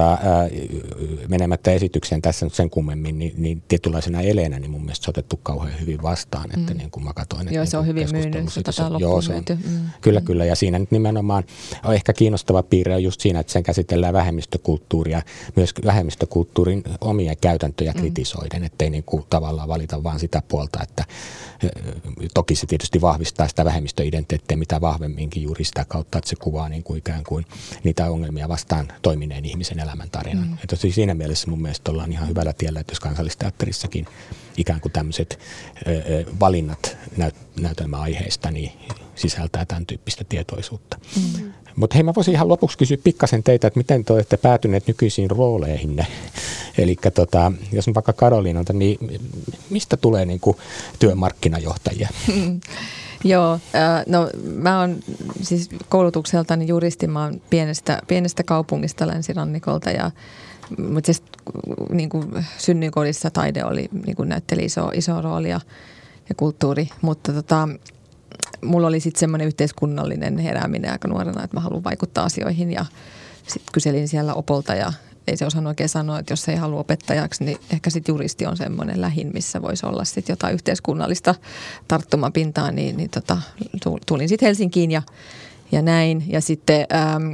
menemättä esitykseen tässä nyt sen kummemmin, niin tietynlaisena eleenä niin mun mielestä se on otettu kauhean hyvin vastaan, että niin kuin mä katsoin. Joo, se on hyvin myynyt, sitä loppuun myyty. Kyllä. Ja siinä nyt nimenomaan on ehkä kiinnostava piirre on just siinä, että sen käsitellään vähemmistökulttuuria, myös vähemmistökulttuurin omia käytäntöjä kritisoiden, ettei niin kuin tavallaan valita vaan sitä puolta, että toki se tietysti vahvistaa sitä vähemmistöidentiteettiä mitä vahvemminkin juuri sitä kautta, että se kuvaa niin kuin ikään kuin niitä ongelmia vastaan toimineen ihmisen elämäntarinan. Että siinä mielessä mun mielestä ollaan ihan hyvällä tiellä, että jos Kansallisteatterissakin ikään kuin tämmöiset valinnat näytelmäaiheista niin sisältää tämän tyyppistä tietoisuutta. Mutta hei, mä voisin ihan lopuksi kysyä pikkasen teitä, että miten te olette päätyneet nykyisiin rooleihinne. Eli jos vaikka Karoliinalta, niin mistä tulee niin kuin työmarkkinajohtajia? Joo, no mä oon siis koulutukseltani juristi, mä oon pienestä kaupungista Länsirannikolta mutta siis niin kuin synnyinkodissa taide oli, niin kuin näytteli iso roolia ja kulttuuri, mutta mulla oli sitten semmoinen yhteiskunnallinen herääminen aika nuorena, että mä haluan vaikuttaa asioihin ja sitten kyselin siellä opolta ja ei se osannut oikein sanoa, että jos ei halua opettajaksi, niin ehkä sitten juristi on semmoinen lähin, missä voisi olla sitten jotain yhteiskunnallista tarttumapintaa, niin tulin sitten Helsinkiin ja näin ja sitten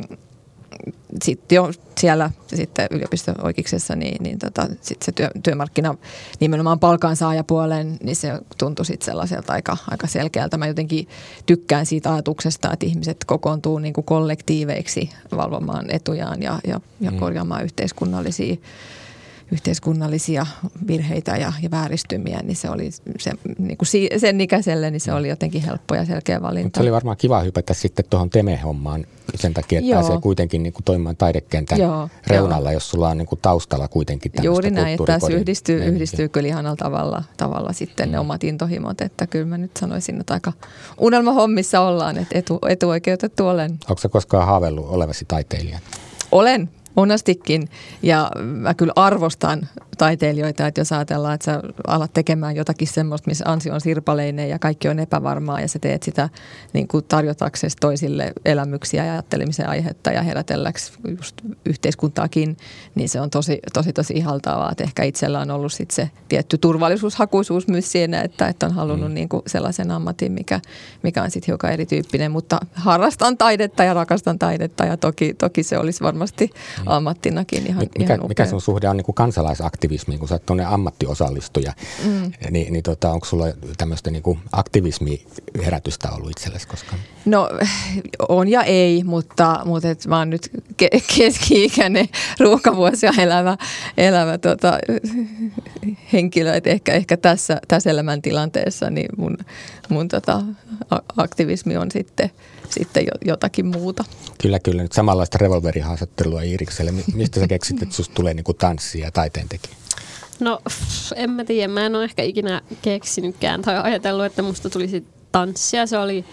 jo siellä sitten yliopisto-oikeuksessa, niin sitten se työmarkkina nimenomaan palkansaajapuolen, niin se tuntui sitten sellaiselta aika selkeältä. Mä jotenkin tykkään siitä ajatuksesta, että ihmiset kokoontuu niin kuin kollektiiveiksi valvomaan etujaan ja korjaamaan yhteiskunnallisia virheitä ja vääristymiä, niin se oli niin kuin sen ikäiselle, niin se oli jotenkin helppo ja selkeä valinta. Mutta se oli varmaan kiva hypätä sitten tuohon Teme-hommaan sen takia, että pääsee kuitenkin niin kuin toimimaan taidekentän reunalla, jos sulla on niin kuin taustalla kuitenkin tämmöistä juuri näin, että tässä kulttuurikodin. yhdistyy kyllä ihanalla tavalla sitten ne omat intohimot, että kyllä mä nyt sanoisin, että aika unelmahommissa ollaan, että etuoikeutettu olen. Onko sä koskaan haaveillut olevasi taiteilija? Olen. Monastikin. Ja mä kyllä arvostan taiteilijoita, että jos ajatellaan, että sä alat tekemään jotakin semmoista, missä ansio on sirpaleinen ja kaikki on epävarmaa ja sä teet sitä niin kuin tarjotaksesi toisille elämyksiä ja ajattelemisen aihetta ja herätelläksi just yhteiskuntaakin, niin se on tosi ihaltavaa. Että ehkä itsellä on ollut sit se tietty turvallisuushakuisuus myös siinä, että on halunnut niin kuin sellaisen ammatin, mikä on sitten hiukan erityyppinen, mutta harrastan taidetta ja rakastan taidetta ja toki se olisi varmasti ammattinakin ihan upea. Mikä sun suhde on niin kuin kansalaisaktivismiin, kun sä oot tuonne ammattiosallistuja, niin onko sulla tämmöistä niin kuin aktivismiherätystä ollut itsellesi koskaan? No on ja ei, mutta et mä oon nyt keski-ikäinen ruuhkavuosia elävä henkilö, että ehkä tässä elämäntilanteessa niin mun aktivismi on sitten jotakin muuta. Kyllä. Nyt samanlaista revolverihaastattelua Iirikselle. Mistä sä keksit, että susta tulee niinku tanssia ja taiteentekijä? No, en mä tiedä. Mä en ole ehkä ikinä keksinytkään tai ajatellut, että musta tulisi tanssia. Se oli,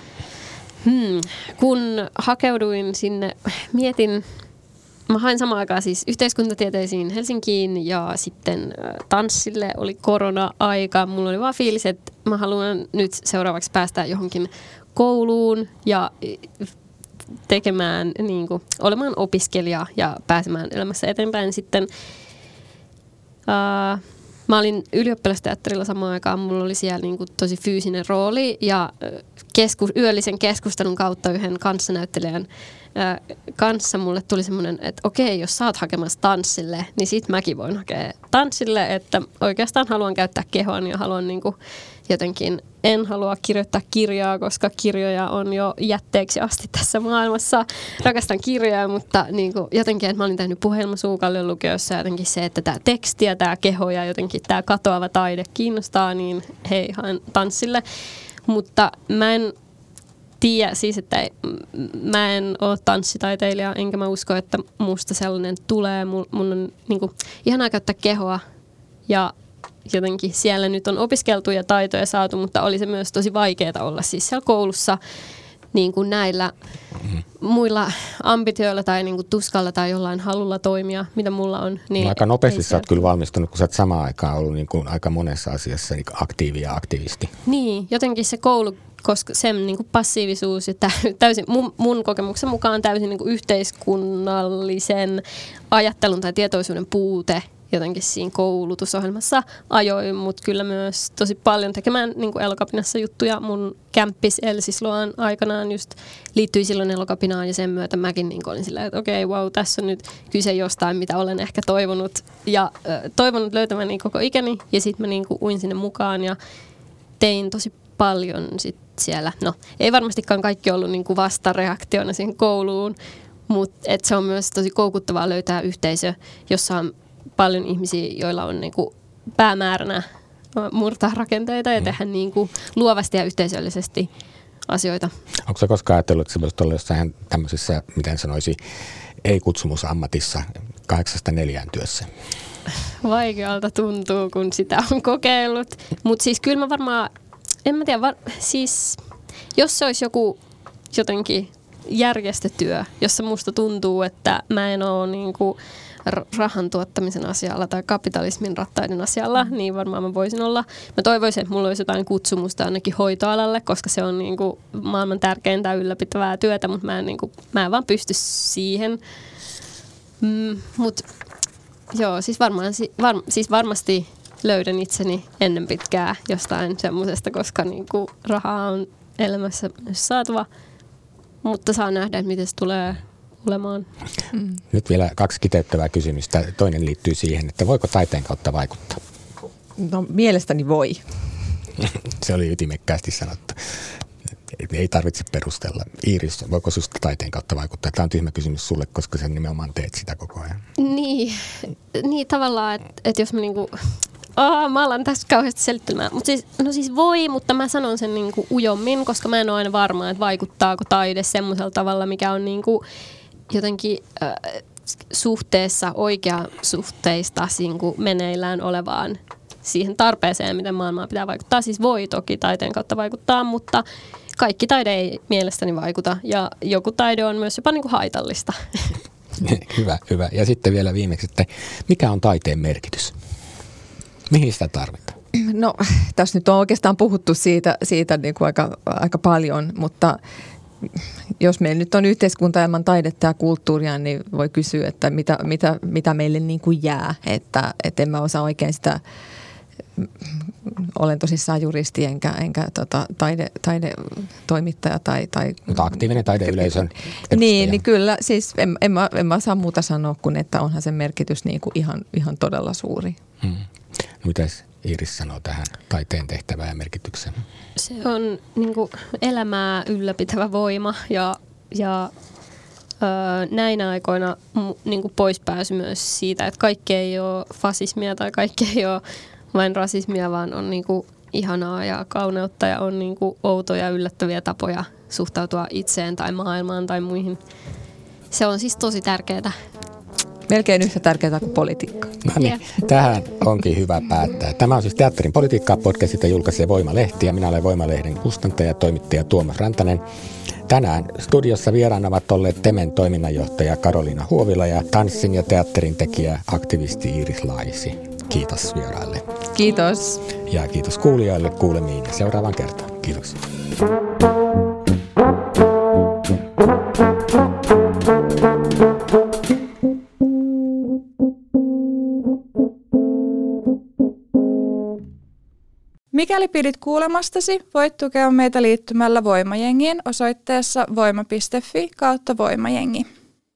kun hakeuduin sinne, mä hain samaan aikaan siis yhteiskuntatieteisiin Helsinkiin ja sitten tanssille oli korona-aika. Mulla oli vaan fiilis, että mä haluan nyt seuraavaksi päästä johonkin kouluun ja tekemään, niin kuin, olemaan opiskelija ja pääsemään elämässä eteenpäin. Sitten mä olin ylioppilasteatterilla samaan aikaan. Mulla oli siellä niin kuin tosi fyysinen rooli ja yöllisen keskustelun kautta yhden kanssanäyttelijän kanssa mulle tuli semmoinen, että okei, jos sä oot hakemassa tanssille, niin sit mäkin voin hakea tanssille, että oikeastaan haluan käyttää kehoani ja haluan niinku jotenkin, en halua kirjoittaa kirjaa, koska kirjoja on jo jätteeksi asti tässä maailmassa. Rakastan kirjaa, mutta niinku jotenkin, että mä olin tehnyt puhelmasuukallion lukiossa jotenkin se, että tämä teksti ja tämä keho ja jotenkin tämä katoava taide kiinnostaa, niin hei, haen tanssille. Mutta mä en tiedä, siis että mä en ole tanssitaiteilija, enkä mä usko, että musta sellainen tulee. Mun on niinku ihanaa käyttää kehoa ja jotenkin siellä nyt on opiskeltu ja taitoja saatu, mutta oli se myös tosi vaikeaa olla siis siellä koulussa niin kuin näillä muilla ambitioilla tai niin kuin tuskalla tai jollain halulla toimia, mitä mulla on. Niin aika nopeasti sä oot kyllä valmistunut, kun sä oot samaan aikaan ollut niin kuin aika monessa asiassa niin aktiivi ja aktivisti. Niin, jotenkin se koulu, koska sen niin kuin passiivisuus ja täysin, mun kokemuksen mukaan täysin niin kuin yhteiskunnallisen ajattelun tai tietoisuuden puute jotenkin siinä koulutusohjelmassa ajoin, mutta kyllä myös tosi paljon tekemään niin kuin Elokapinassa juttuja. Mun kämppis Elsisloan aikanaan just liittyi silloin Elokapinaan ja sen myötä mäkin niin olin silleen, että okei, wow, tässä on nyt kyse jostain, mitä olen ehkä toivonut ja toivonut löytämäni koko ikäni ja sitten mä niin kuin uin sinne mukaan ja tein tosi paljon sit siellä. No, ei varmastikaan kaikki ollut niin kuin vastareaktiona siihen kouluun, mutta se on myös tosi koukuttavaa löytää yhteisö, jossa on paljon ihmisiä, joilla on niinku päämääränä murtaa rakenteita ja tehdä niinku luovasti ja yhteisöllisesti asioita. Onko sä koskaan ajatellut, että sä voisit olla jossain tämmöisessä, miten sanoisi, ei-kutsumusammatissa 8-4 työssä? Vaikealta tuntuu, kun sitä on kokeillut. Mutta siis kyllä mä varmaan, en mä tiedä, siis jos se olisi joku jotenkin järjestötyö, jossa musta tuntuu, että mä en ole niinku rahan tuottamisen asialla tai kapitalismin rattaiden asialla, niin varmaan mä voisin olla. Mä toivoisin, että mulla olisi jotain kutsumusta ainakin hoitoalalle, koska se on niinku maailman tärkeintä ylläpitävää työtä, mutta mä en vaan pysty siihen. Mut joo, siis varmasti löydän itseni ennen pitkää jostain semmoisesta, koska niinku rahaa on elämässä saatava, mutta saa nähdä, että miten se tulee olemaan. Nyt vielä 2 kiteyttävää kysymystä. Toinen liittyy siihen, että voiko taiteen kautta vaikuttaa? No mielestäni voi. Se oli ytimekkäästi sanottu. Ei tarvitse perustella. Iiris, voiko susta taiteen kautta vaikuttaa? Tämä on tyhmä kysymys sulle, koska sä nimenomaan teet sitä koko ajan. Niin tavallaan, että jos mä niinku... mä alan tässä kauheasti selittelemään. Siis voi, mutta mä sanon sen niinku ujommin, koska mä en ole aina varma, että vaikuttaako taide semmoisella tavalla, mikä on niinku jotenkin suhteessa oikeasuhteista niinku meneillään olevaan siihen tarpeeseen, miten maailmaa pitää vaikuttaa. Siis voi toki taiteen kautta vaikuttaa, mutta kaikki taide ei mielestäni vaikuta. Ja joku taide on myös jopa niinku haitallista. Hyvä. Ja sitten vielä viimeksi, että mikä on taiteen merkitys? Mihin sitä tarvitaan? No, tässä nyt on oikeastaan puhuttu siitä niin kuin aika paljon, mutta jos meillä nyt on yhteiskunta ilman taidetta ja kulttuuria, niin voi kysyä, että mitä meille niin kuin jää. Että en mä osaa oikein sitä, olen tosissaan juristi enkä taidetoimittaja tai... Mutta aktiivinen taideyleisön edustaja. Niin kyllä, siis en mä saa muuta sanoa kuin, että onhan sen merkitys niin kuin ihan todella suuri. No, mitäs Iiris sanoo tähän taiteen tehtävään ja merkitykseen? Se on niin kuin elämää ylläpitävä voima ja näinä aikoina niin kuin poispääsy myös siitä, että kaikki ei ole fasismia tai kaikki ei ole vain rasismia, vaan on niin kuin ihanaa ja kauneutta ja on niin kuin outoja yllättäviä tapoja suhtautua itseen tai maailmaan tai muihin. Se on siis tosi tärkeää. Melkein yhtä tärkeää kuin politiikka. No niin, tähän onkin hyvä päättää. Tämä on siis Teatterin politiikkaa -podcast, jota julkaisee Voima-lehti ja minä olen Voima-lehden kustantaja ja toimittaja Tuomas Rantanen. Tänään studiossa vieraana ovat olleet Temen toiminnanjohtaja Karoliina Huovila ja tanssin ja teatterin tekijä aktivisti Iiris Laisi. Kiitos vieraille. Kiitos. Ja kiitos kuulijoille, kuulemiin seuraavaan kertaan. Kiitoksia. Mikäli pidit kuulemastasi, voit tukea meitä liittymällä Voimajengiin osoitteessa voima.fi/voimajengi.